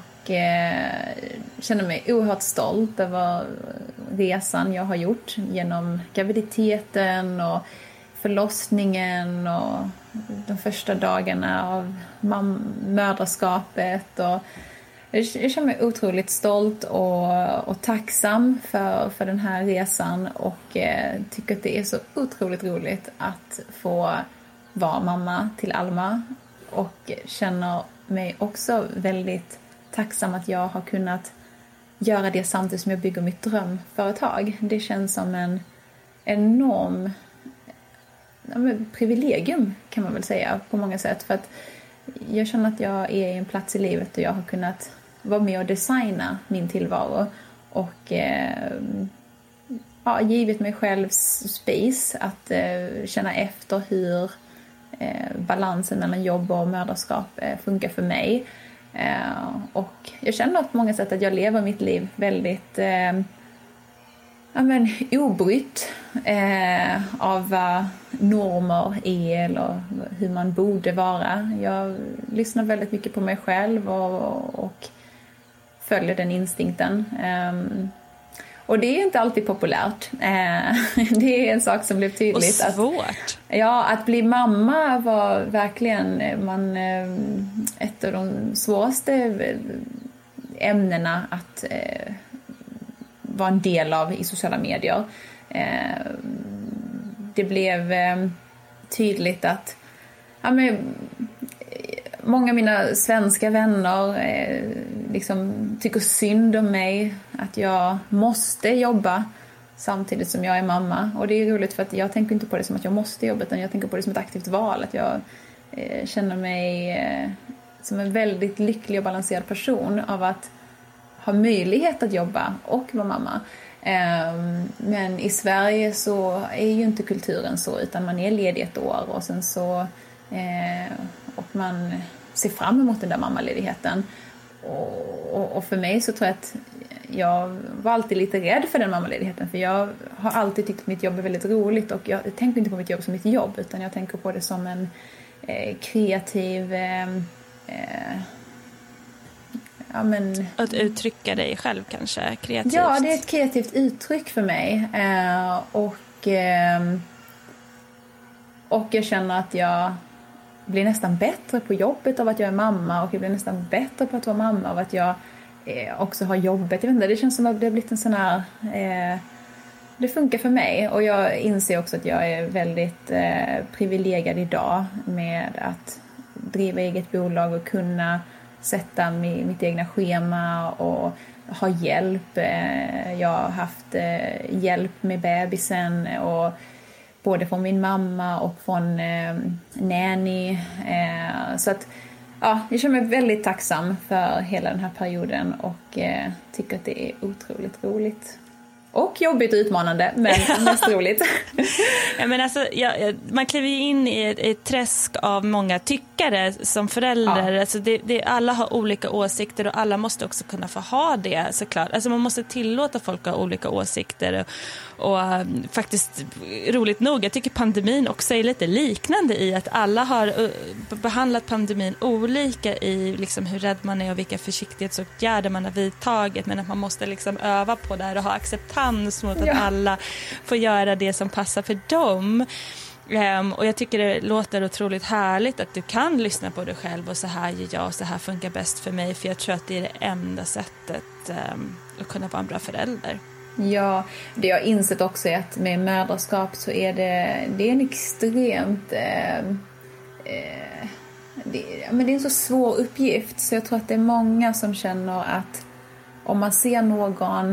känner mig oerhört stolt över resan jag har gjort genom graviditeten och förlossningen och de första dagarna av mödraskapet. Och jag känner mig otroligt stolt och, och tacksam för, för den här resan, och eh, tycker att det är så otroligt roligt att få vara mamma till Alma, och känner mig också väldigt tacksam att jag har kunnat göra det samtidigt som jag bygger mitt drömföretag. Det känns som en enorm ja, privilegium, kan man väl säga, på många sätt. För att jag känner att jag är i en plats i livet och jag har kunnat vara med och designa min tillvaro. Och eh, ja, givit mig själv space att eh, känna efter hur eh, balansen mellan jobb och mödraskap eh, funkar för mig. Uh, och jag känner på många sätt att jag lever mitt liv väldigt uh, ja, men, obrytt uh, av vad normer är eller hur man borde vara. Jag lyssnar väldigt mycket på mig själv och, och följer den instinkten. Um, och det är inte alltid populärt. Uh, det är en sak som blev tydligt. Och svårt. Att, ja, att bli mamma var verkligen man, ett av de svåraste ämnena att eh, vara en del av i sociala medier. Eh, det blev eh, tydligt att ja, men, många av mina svenska vänner eh, liksom tycker synd om mig, att jag måste jobba samtidigt som jag är mamma. Och det är roligt, för att jag tänker inte på det som att jag måste jobba, utan jag tänker på det som ett aktivt val. Att jag eh, känner mig eh, som en väldigt lycklig och balanserad person av att ha möjlighet att jobba och vara mamma. Eh, men i Sverige så är ju inte kulturen så, utan man är ledig ett år och sen så eh, och man ser fram emot den där mammaledigheten. Och, och, och för mig så tror jag att jag var alltid lite rädd för den mammaledigheten, för jag har alltid tyckt att mitt jobb är väldigt roligt, och jag tänker inte på mitt jobb som mitt jobb, utan jag tänker på det som en eh, kreativ eh, eh, ja, men, att uttrycka dig själv kanske kreativt. Ja, det är ett kreativt uttryck för mig, eh, och eh, och jag känner att jag blir nästan bättre på jobbet av att jag är mamma, och jag blir nästan bättre på att vara mamma av att jag eh, också har jobbet. Jag vet inte, det känns som att det har blivit en sån här eh, det funkar för mig, och jag inser också att jag är väldigt eh, privilegierad idag med att driva eget bolag och kunna sätta mi, mitt egna schema och ha hjälp. Eh, jag har haft eh, hjälp med bebisen, och både från min mamma och från eh, nanny. Eh, så att ja, jag känner mig väldigt tacksam för hela den här perioden, och eh, tycker att det är otroligt roligt. Och jobbigt och utmanande, men mest roligt. Ja, men alltså, ja, man kliver ju in i ett, ett träsk av många tyckare som föräldrar. Ja. Alltså det, det, alla har olika åsikter, och alla måste också kunna få ha det, såklart. Alltså man måste tillåta folk att ha olika åsikter. Och, och um, faktiskt, roligt nog, jag tycker pandemin också är lite liknande i att alla har uh, behandlat pandemin olika i liksom, hur rädd man är och vilka försiktighetsåtgärder man har vidtagit. Men att man måste liksom öva på det här och ha acceptans chans mot att Ja. alla får göra det som passar för dem. Um, och jag tycker det låter otroligt härligt att du kan lyssna på dig själv och så här gör jag och så här funkar bäst för mig, för jag tror att det är det enda sättet um, att kunna vara en bra förälder. Ja, det jag har insett också är att med mödraskap så är det, det är en extremt eh, eh, det, men det är en så svår uppgift, så jag tror att det är många som känner att om man ser någon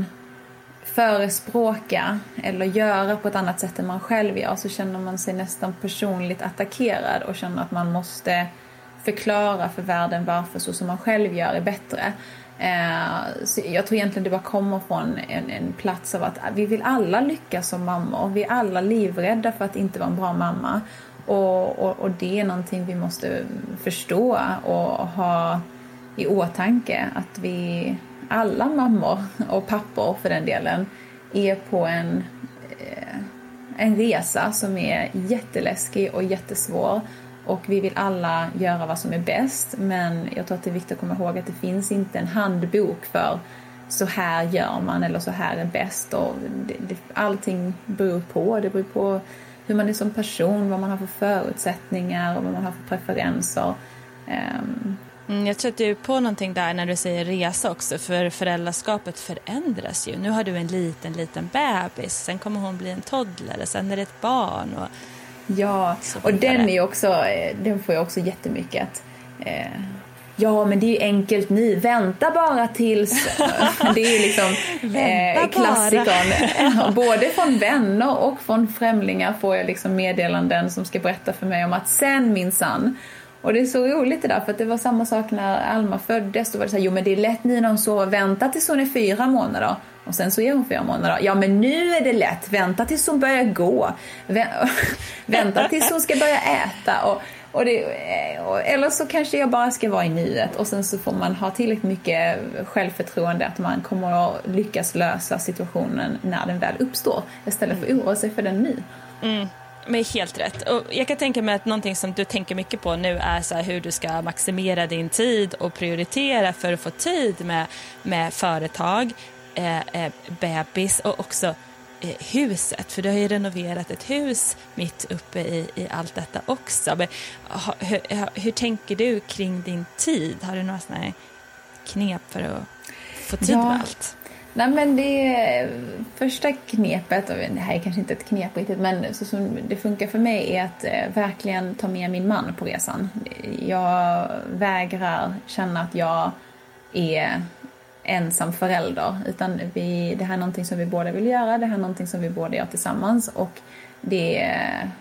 förespråka eller göra på ett annat sätt än man själv gör, så känner man sig nästan personligt attackerad och känner att man måste förklara för världen varför så som man själv gör är bättre. Eh, så jag tror egentligen det bara kommer från en, en plats av att vi vill alla lyckas som mamma, och vi är alla livrädda för att inte vara en bra mamma, och, och, och det är någonting vi måste förstå och ha i åtanke, att vi alla mammor och pappor för den delen är på en, eh, en resa som är jätteläskig och jättesvår, och vi vill alla göra vad som är bäst, men jag tror att det är viktigt att komma ihåg att det finns inte en handbok för så här gör man eller så här är bäst, och det, det, allting beror på, det beror på hur man är som person, vad man har för förutsättningar och vad man har för preferenser. Um, Mm, jag tror att du är på någonting där när du säger resa också, för föräldraskapet förändras ju. Nu har du en liten, liten bebis, sen kommer hon bli en toddler, sen är det ett barn. Och ja, och den är också, den får jag också jättemycket att, eh, ja men det är enkelt nu, vänta bara tills, det är liksom eh, klassikern. Både från vänner och från främlingar får jag liksom meddelanden som ska berätta för mig om att sen minsann. Och det är så roligt det där, för att det var samma sak när Alma föddes. Då var det så här, jo men det är lätt nu när hon sover, vänta tills hon är fyra månader. Och sen så är hon fyra månader. Ja men nu är det lätt, vänta tills hon börjar gå. Vänta tills hon ska börja äta. Och, och det, och, eller så kanske jag bara ska vara i nuet. Och sen så får man ha tillräckligt mycket självförtroende att man kommer att lyckas lösa situationen när den väl uppstår. Istället för att oroa sig för den nu. Mm. Men helt rätt. Och jag kan tänka mig att någonting som du tänker mycket på nu är så här hur du ska maximera din tid och prioritera för att få tid med, med företag, eh, eh, bebis och också eh, huset. För du har ju renoverat ett hus mitt uppe i, i allt detta också. Men, ha, hur, hur tänker du kring din tid? Har du några sådana här knep för att få tid ja. med allt? Nej men det första knepet, och det här är kanske inte ett knep riktigt, men så som det funkar för mig är att eh, verkligen ta med min man på resan. Jag vägrar känna att jag är ensam förälder, utan vi, det här är någonting som vi båda vill göra, det här är någonting som vi båda gör tillsammans, och det,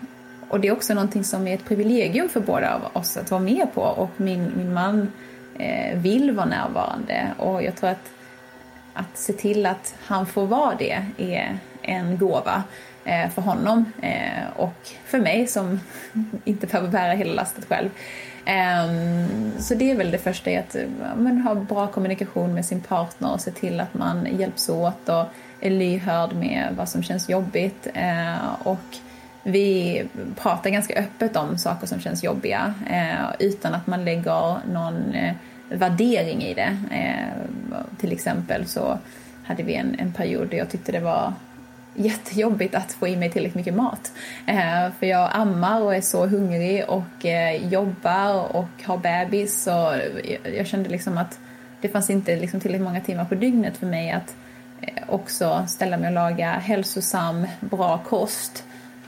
och det är också någonting som är ett privilegium för båda av oss att vara med på, och min, min man eh, vill vara närvarande, och jag tror att Att se till att han får vara det är en gåva eh, för honom eh, och för mig som inte behöver bära hela lastet själv. Eh, så det är väl det första, att man har bra kommunikation med sin partner och se till att man hjälps åt och är lyhörd med vad som känns jobbigt. Eh, och vi pratar ganska öppet om saker som känns jobbiga eh, utan att man lägger någon eh, värdering i det. Eh, till exempel så hade vi en, en period där jag tyckte det var jättejobbigt att få i mig tillräckligt mycket mat. Eh, för jag ammar och är så hungrig och eh, jobbar och har bebis, så jag, jag kände liksom att det fanns inte liksom tillräckligt många timmar på dygnet för mig att eh, också ställa mig och laga hälsosam, bra kost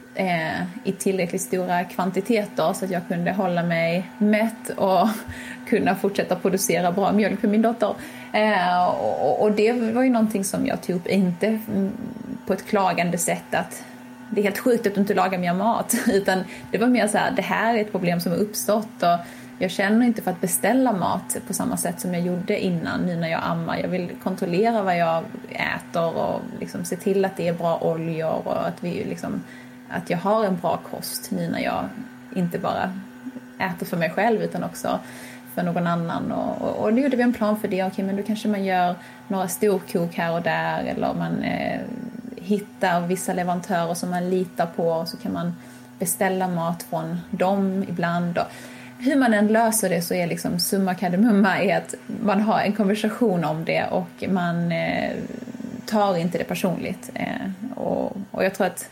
eh, i tillräckligt stora kvantiteter så att jag kunde hålla mig mätt och kunna fortsätta producera bra mjölk för min dotter. Eh, och, och det var ju någonting som jag tog upp, inte på ett klagande sätt att det är helt sjukt att du inte lagar mer mat, utan det var mer så här, det här är ett problem som har uppstått och jag känner inte för att beställa mat på samma sätt som jag gjorde innan, nu när jag ammar. Jag vill kontrollera vad jag äter och liksom se till att det är bra oljor och att, vi liksom, att jag har en bra kost nu när jag inte bara äter för mig själv utan också för någon annan. Och, och, och då gjorde vi en plan för det. Okej, men då kanske man gör några storkok här och där, eller man eh, hittar vissa leverantörer som man litar på och så kan man beställa mat från dem ibland. Och hur man än löser det så är liksom summa kardemumma är att man har en konversation om det och man eh, tar inte det personligt. Eh, och, och jag tror att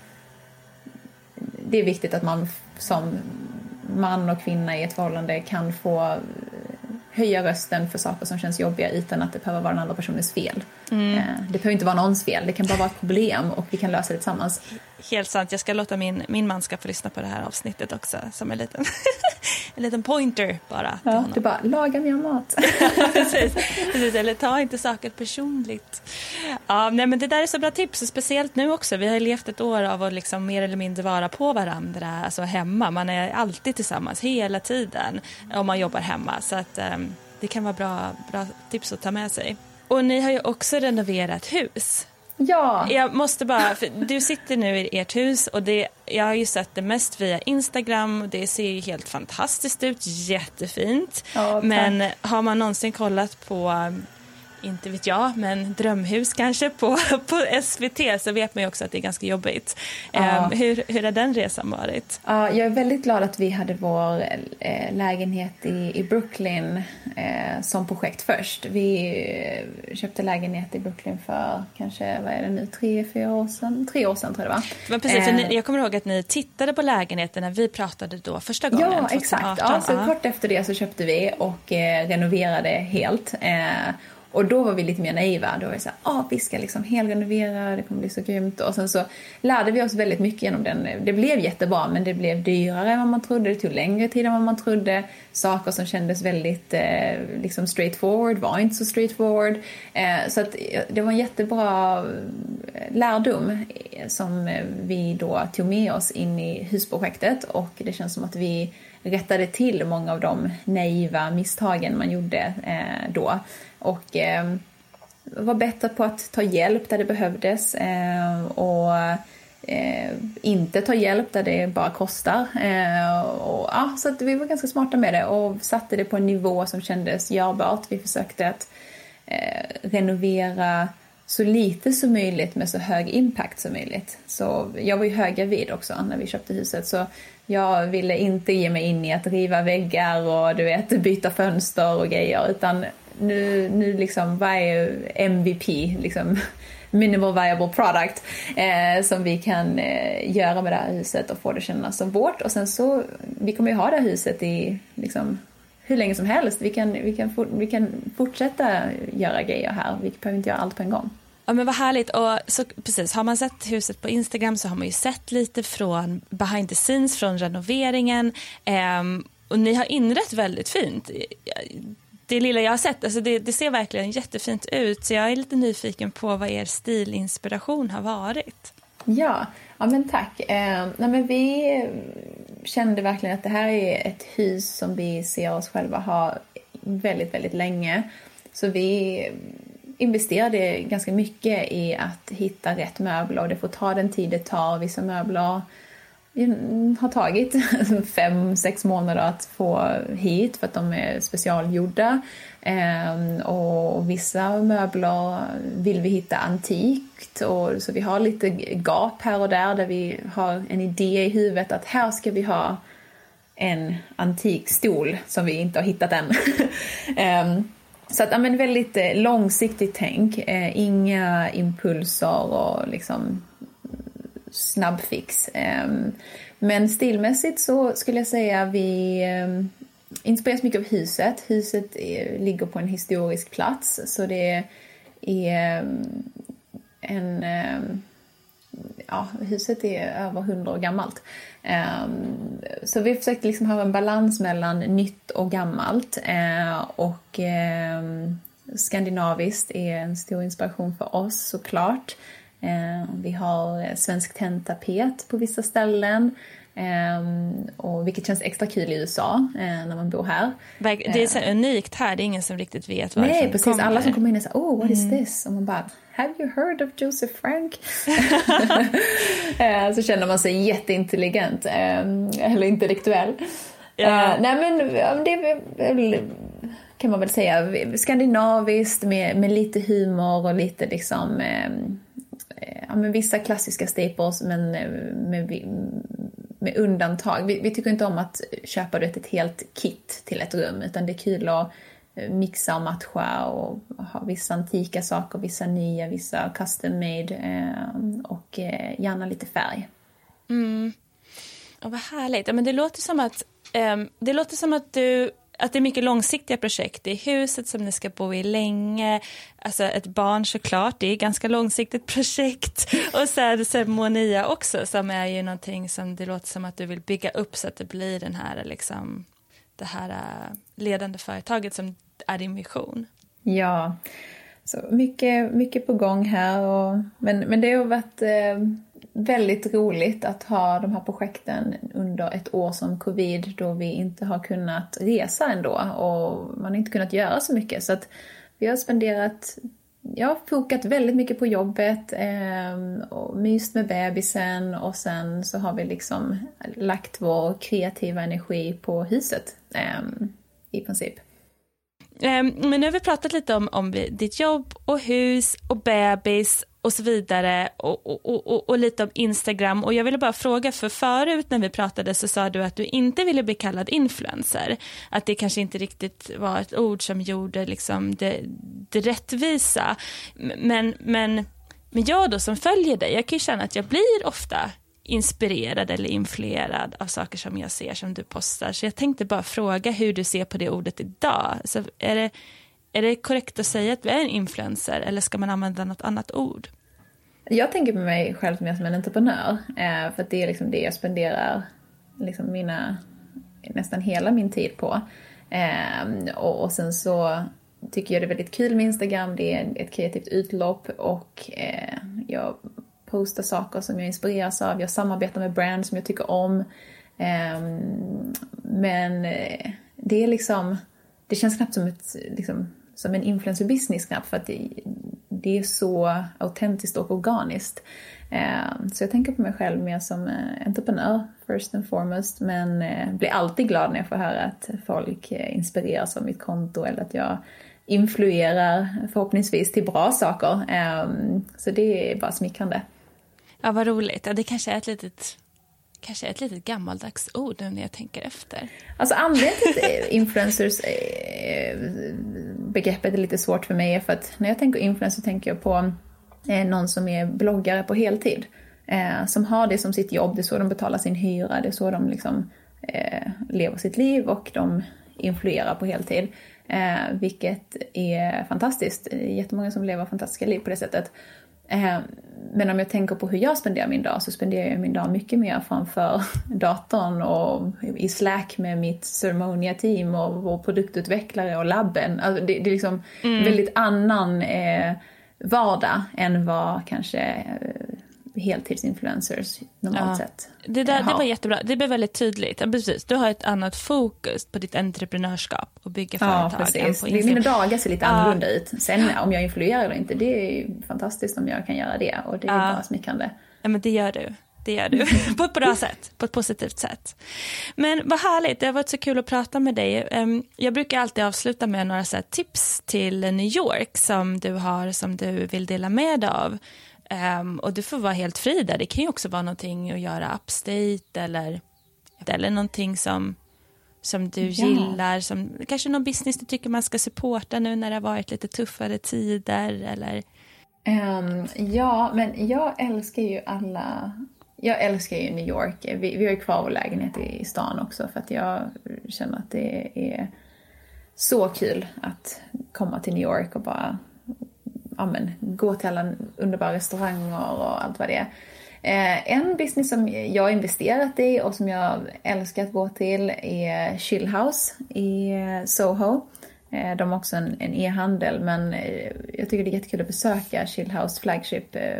det är viktigt att man som man och kvinna i ett förhållande kan få höja rösten för saker som känns jobbiga utan att det behöver vara den andra personens fel. Mm. Det behöver inte vara någons fel, det kan bara vara ett problem och vi kan lösa det tillsammans. Helt sant, jag ska låta min, min man ska få lyssna på det här avsnittet också som en liten, en liten pointer bara. Ja, du bara, laga mer mat. precis, precis, eller ta inte saker personligt. Ja, nej, men det där är så bra tips, och speciellt nu också. Vi har levt ett år av att liksom mer eller mindre vara på varandra, alltså hemma. Man är alltid tillsammans hela tiden om man jobbar hemma, så att um, det kan vara bra, bra tips att ta med sig. Och ni har ju också renoverat hus. Ja. Jag måste bara, för du sitter nu i ert hus och det, jag har ju sett det mest via Instagram och det ser ju helt fantastiskt ut, jättefint. Ja, men har man någonsin kollat på, inte vet jag, men drömhus kanske på, på S V T, så vet man ju också att det är ganska jobbigt. Ja. Um, hur, hur har den resan varit? Ja, jag är väldigt glad att vi hade vår eh, lägenhet i, i Brooklyn eh, som projekt först. Vi eh, köpte lägenhet i Brooklyn för kanske, vad är det nu, tre, fyra år sedan? Tre år sedan tror jag det var. Men precis, för ni, jag kommer ihåg att ni tittade på lägenheten när vi pratade då första gången. Ja, exakt. Ja, så kort efter det så köpte vi och eh, renoverade helt. Eh, Och då var vi lite mer naiva. Då var vi så här, ah, vi ska liksom helrenovera, det kommer bli så grymt. Och sen så lärde vi oss väldigt mycket genom den. Det blev jättebra, men det blev dyrare än vad man trodde. Det tog längre tid än vad man trodde. Saker som kändes väldigt eh, liksom straightforward var inte så straightforward. Eh, så att det var en jättebra lärdom som vi då tog med oss in i husprojektet. Och det känns som att vi rättade till många av de naiva misstagen man gjorde eh, då. Och eh, var bättre på att ta hjälp där det behövdes eh, och eh, inte ta hjälp där det bara kostar. Eh, och, ja, så att vi var ganska smarta med det och satte det på en nivå som kändes görbart. Vi försökte att eh, renovera så lite som möjligt med så hög impact som möjligt. Så jag var ju höggravid också när vi köpte huset, så jag ville inte ge mig in i att riva väggar och du vet, byta fönster och grejer, utan nu, nu liksom, vad är M V P, liksom minimal viable product, eh, som vi kan eh, göra med det här huset och få det kännas som vårt. Och sen så, vi kommer ju ha det här huset i liksom hur länge som helst. Vi kan, vi kan, for, vi kan fortsätta göra grejer här. Vi behöver inte göra allt på en gång. Ja, men vad härligt. Och så, precis, har man sett huset på Instagram så har man ju sett lite från behind the scenes, från renoveringen. Ehm, och ni har inrett väldigt fint. Det lilla jag har sett, alltså det, det ser verkligen jättefint ut. Så jag är lite nyfiken på vad er stilinspiration har varit. Ja, ja men tack. Eh, nej men vi kände verkligen att det här är ett hus som vi ser oss själva ha väldigt, väldigt länge. Så vi investerade ganska mycket i att hitta rätt möbler, och det får ta den tid det tar. Vissa möbler har tagit fem, sex månader att få hit för att de är specialgjorda. Eh, och vissa möbler vill vi hitta antikt. Och, så vi har lite gap här och där där vi har en idé i huvudet att här ska vi ha en antik stol som vi inte har hittat än. eh, så att, ja, men väldigt långsiktigt tänk. Eh, inga impulser och liksom snabbfix. Men stilmässigt så skulle jag säga vi inspireras mycket av huset. Huset är, ligger på en historisk plats, så det är en... Ja, huset är över hundra år gammalt. Så vi försökte liksom ha en balans mellan nytt och gammalt. Och skandinaviskt är en stor inspiration för oss såklart. Eh, vi har svensk tenntapet på vissa ställen, eh, och vilket känns extra kul i U S A eh, när man bor här. Det är så unikt här, det är ingen som riktigt vet varför. Nej, precis. Kommer. Alla som kommer in och säger, oh, what mm. is this? Och man bara, have you heard of Joseph Frank? eh, så känner man sig jätteintelligent eh, eller intellektuell. Ja. Eh, nej men det är kan man väl säga skandinaviskt med, med lite humor och lite liksom eh, ja, men vissa klassiska staples, men med, med undantag. Vi, vi tycker inte om att köpa ett helt kit till ett rum, utan det är kul att mixa och matcha och ha vissa antika saker, vissa nya, vissa custom made eh, och eh, gärna lite färg. Mm. Och vad härligt. Ja, men det låter som att um, det låter som att du att det är mycket långsiktiga projekt. Det är huset som ni ska bo i länge. Alltså ett barn såklart, det är ett ganska långsiktigt projekt. Och sen ceremonia också, som är ju någonting som det låter som att du vill bygga upp så att det blir den här liksom, det här ledande företaget som är din vision. Ja, så mycket, mycket på gång här. Och, men, men det har varit eh, väldigt roligt att ha de här projekten under ett år som covid, då vi inte har kunnat resa ändå och man har inte kunnat göra så mycket. Så att vi har spenderat, jag har fokat väldigt mycket på jobbet eh, och myst med bebisen, och sen så har vi liksom lagt vår kreativa energi på huset eh, i princip. Men nu har vi pratat lite om, om ditt jobb och hus och bebis och så vidare och, och, och, och lite om Instagram. Och jag ville bara fråga, för förut när vi pratade så sa du att du inte ville bli kallad influencer. Att det kanske inte riktigt var ett ord som gjorde liksom det, det rättvisa. Men, men, men jag då som följer dig, jag kan ju känna att jag blir ofta inspirerad eller influerad av saker som jag ser som du postar. Så jag tänkte bara fråga hur du ser på det ordet idag. Så är det, är det korrekt att säga att vi är en influencer, eller ska man använda något annat ord? Jag tänker på mig själv mer som en entreprenör. Eh, för att det är liksom det jag spenderar liksom mina, nästan hela min tid på. Eh, och, och sen så tycker jag det är väldigt kul med Instagram. Det är ett kreativt utlopp och eh, jag posta saker som jag inspireras av. Jag samarbetar med brand som jag tycker om. Um, men det är liksom, det känns knappt som, ett, liksom, som en influencer business knappt, för att det, det är så autentiskt och organiskt. Um, så jag tänker på mig själv mer som entreprenör first and foremost, men uh, blir alltid glad när jag får höra att folk uh, inspireras av mitt konto, eller att jag influerar förhoppningsvis till bra saker. Um, så det är bara smickrande. Ja, vad roligt. Ja, det kanske är ett litet, kanske är ett litet gammaldags ord nu när jag tänker efter. Alltså anledningen till influencers begreppet är lite svårt för mig, för att när jag tänker influencer tänker jag på någon som är bloggare på heltid. Som har det som sitt jobb, det är så de betalar sin hyra, det är så de liksom lever sitt liv och de influerar på heltid. Vilket är fantastiskt. Det är jättemånga som lever fantastiska liv på det sättet. Men om jag tänker på hur jag spenderar min dag, så spenderar jag min dag mycket mer framför datorn och i Slack med mitt Ceremonia-team och vår produktutvecklare och labben. Alltså det, det är liksom mm. väldigt annan eh, vardag än vad kanske eh, heltidsinfluencers normalt ja. sett. Det, där, det var jättebra. Det blev väldigt tydligt. Ja, precis. Du har ett annat fokus på ditt entreprenörskap och bygga företag. Ja, precis. På mina dagar ser lite ja. annorlunda ut. Sen om jag influerar eller inte, det är ju fantastiskt om jag kan göra det. Och det är ja. bara smickrande. Ja, men det gör du. Det gör du. På ett bra sätt. På ett positivt sätt. Men vad härligt. Det har varit så kul att prata med dig. Jag brukar alltid avsluta med några så här tips till New York som du har, som du vill dela med dig av. Um, och du får vara helt fri där. Det kan ju också vara någonting att göra upstate eller, eller någonting som, som du ja. gillar. Som, kanske någon business du tycker man ska supporta nu när det har varit lite tuffare tider. Eller... Um, ja, men jag älskar ju alla... Jag älskar ju New York. Vi, vi har ju kvar vår lägenhet i, i stan också, för att jag känner att det är så kul att komma till New York och bara... Ja, men, gå till alla underbara restauranger och allt vad det är. Eh, en business som jag har investerat i och som jag älskar att gå till är Chill House i Soho. Eh, de har också en, en e-handel, men eh, jag tycker det är jättekul att besöka Chill House flagship. Eh,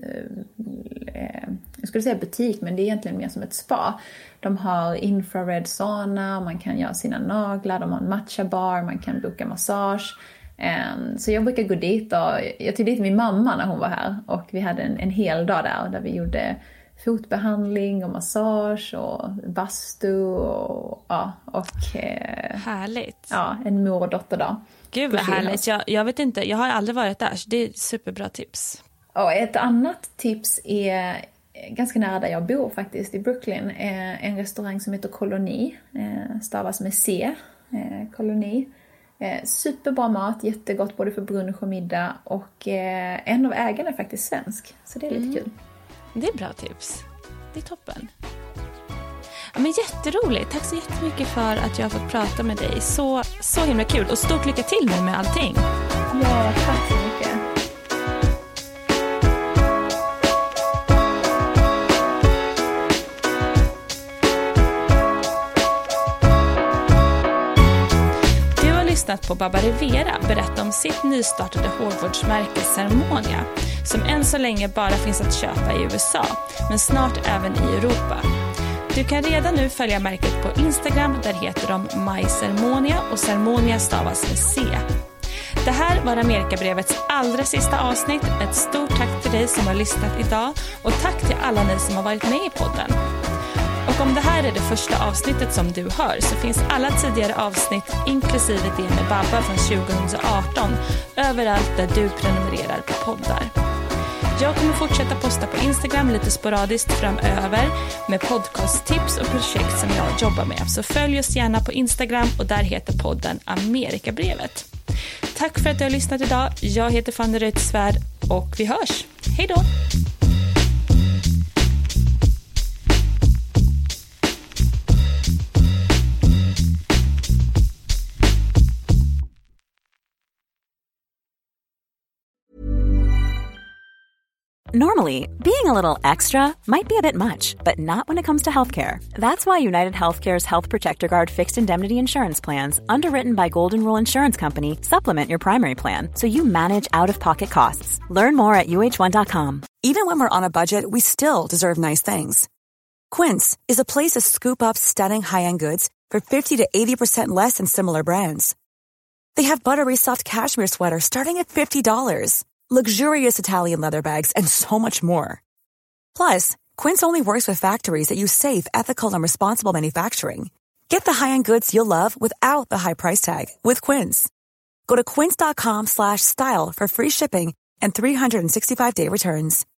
eh, jag skulle säga butik, men det är egentligen mer som ett spa. De har infrared sauna, man kan göra sina naglar, de har en matcha bar, man kan boka massage. Um, så jag brukar gå dit, och jag tog dit min mamma när hon var här, och vi hade en, en hel dag där där vi gjorde fotbehandling och massage och bastu och ja, och eh, härligt. Ja, en mor och dotterdag. Gud vad härligt. Jag, jag vet inte, jag har aldrig varit där, så det är superbra tips. Och ett annat tips är ganska nära där jag bor faktiskt, i Brooklyn, eh, en restaurang som heter Koloni, eh, stavas med C, eh, Koloni. Eh, superbra mat, jättegott både för brunch och middag. Och eh, en av ägarna är faktiskt svensk, så det är lite mm. kul. Det är bra tips. Det är toppen. Ja, men jätteroligt. Tack så jättemycket för att jag har fått prata med dig. Så, så himla kul. Och stort lycka till nu med allting. Ja, tack så mycket. Du har lyssnat på Baba Rivera berätta om sitt nystartade hårvårdsmärke Ceremonia, som än så länge bara finns att köpa i U S A, men snart även i Europa. Du kan redan nu följa märket på Instagram, där heter de My Ceremonia och Ceremonia stavas med C. Det här var Amerikabrevets allra sista avsnitt. Ett stort tack till dig som har lyssnat idag och tack till alla ni som har varit med i podden. Och om det här är det första avsnittet som du hör så finns alla tidigare avsnitt inklusive det med Babba från tjugo arton överallt där du prenumererar på poddar. Jag kommer fortsätta posta på Instagram lite sporadiskt framöver med podcasttips och projekt som jag jobbar med. Så följ oss gärna på Instagram och där heter podden Amerikabrevet. Tack för att du har lyssnat idag. Jag heter Fanny Reuterswärd och vi hörs. Hej då! Normally, being a little extra might be a bit much, but not when it comes to healthcare. That's why United Healthcare's Health Protector Guard fixed indemnity insurance plans, underwritten by Golden Rule Insurance Company, supplement your primary plan so you manage out-of-pocket costs. Learn more at U H one dot com. Even when we're on a budget, we still deserve nice things. Quince is a place to scoop up stunning high-end goods for fifty to eighty percent less than similar brands. They have buttery soft cashmere sweaters starting at fifty dollars. Luxurious Italian leather bags, and so much more. Plus, Quince only works with factories that use safe, ethical, and responsible manufacturing. Get the high-end goods you'll love without the high price tag with Quince. Go to quince dot com slash style for free shipping and three sixty-five day returns.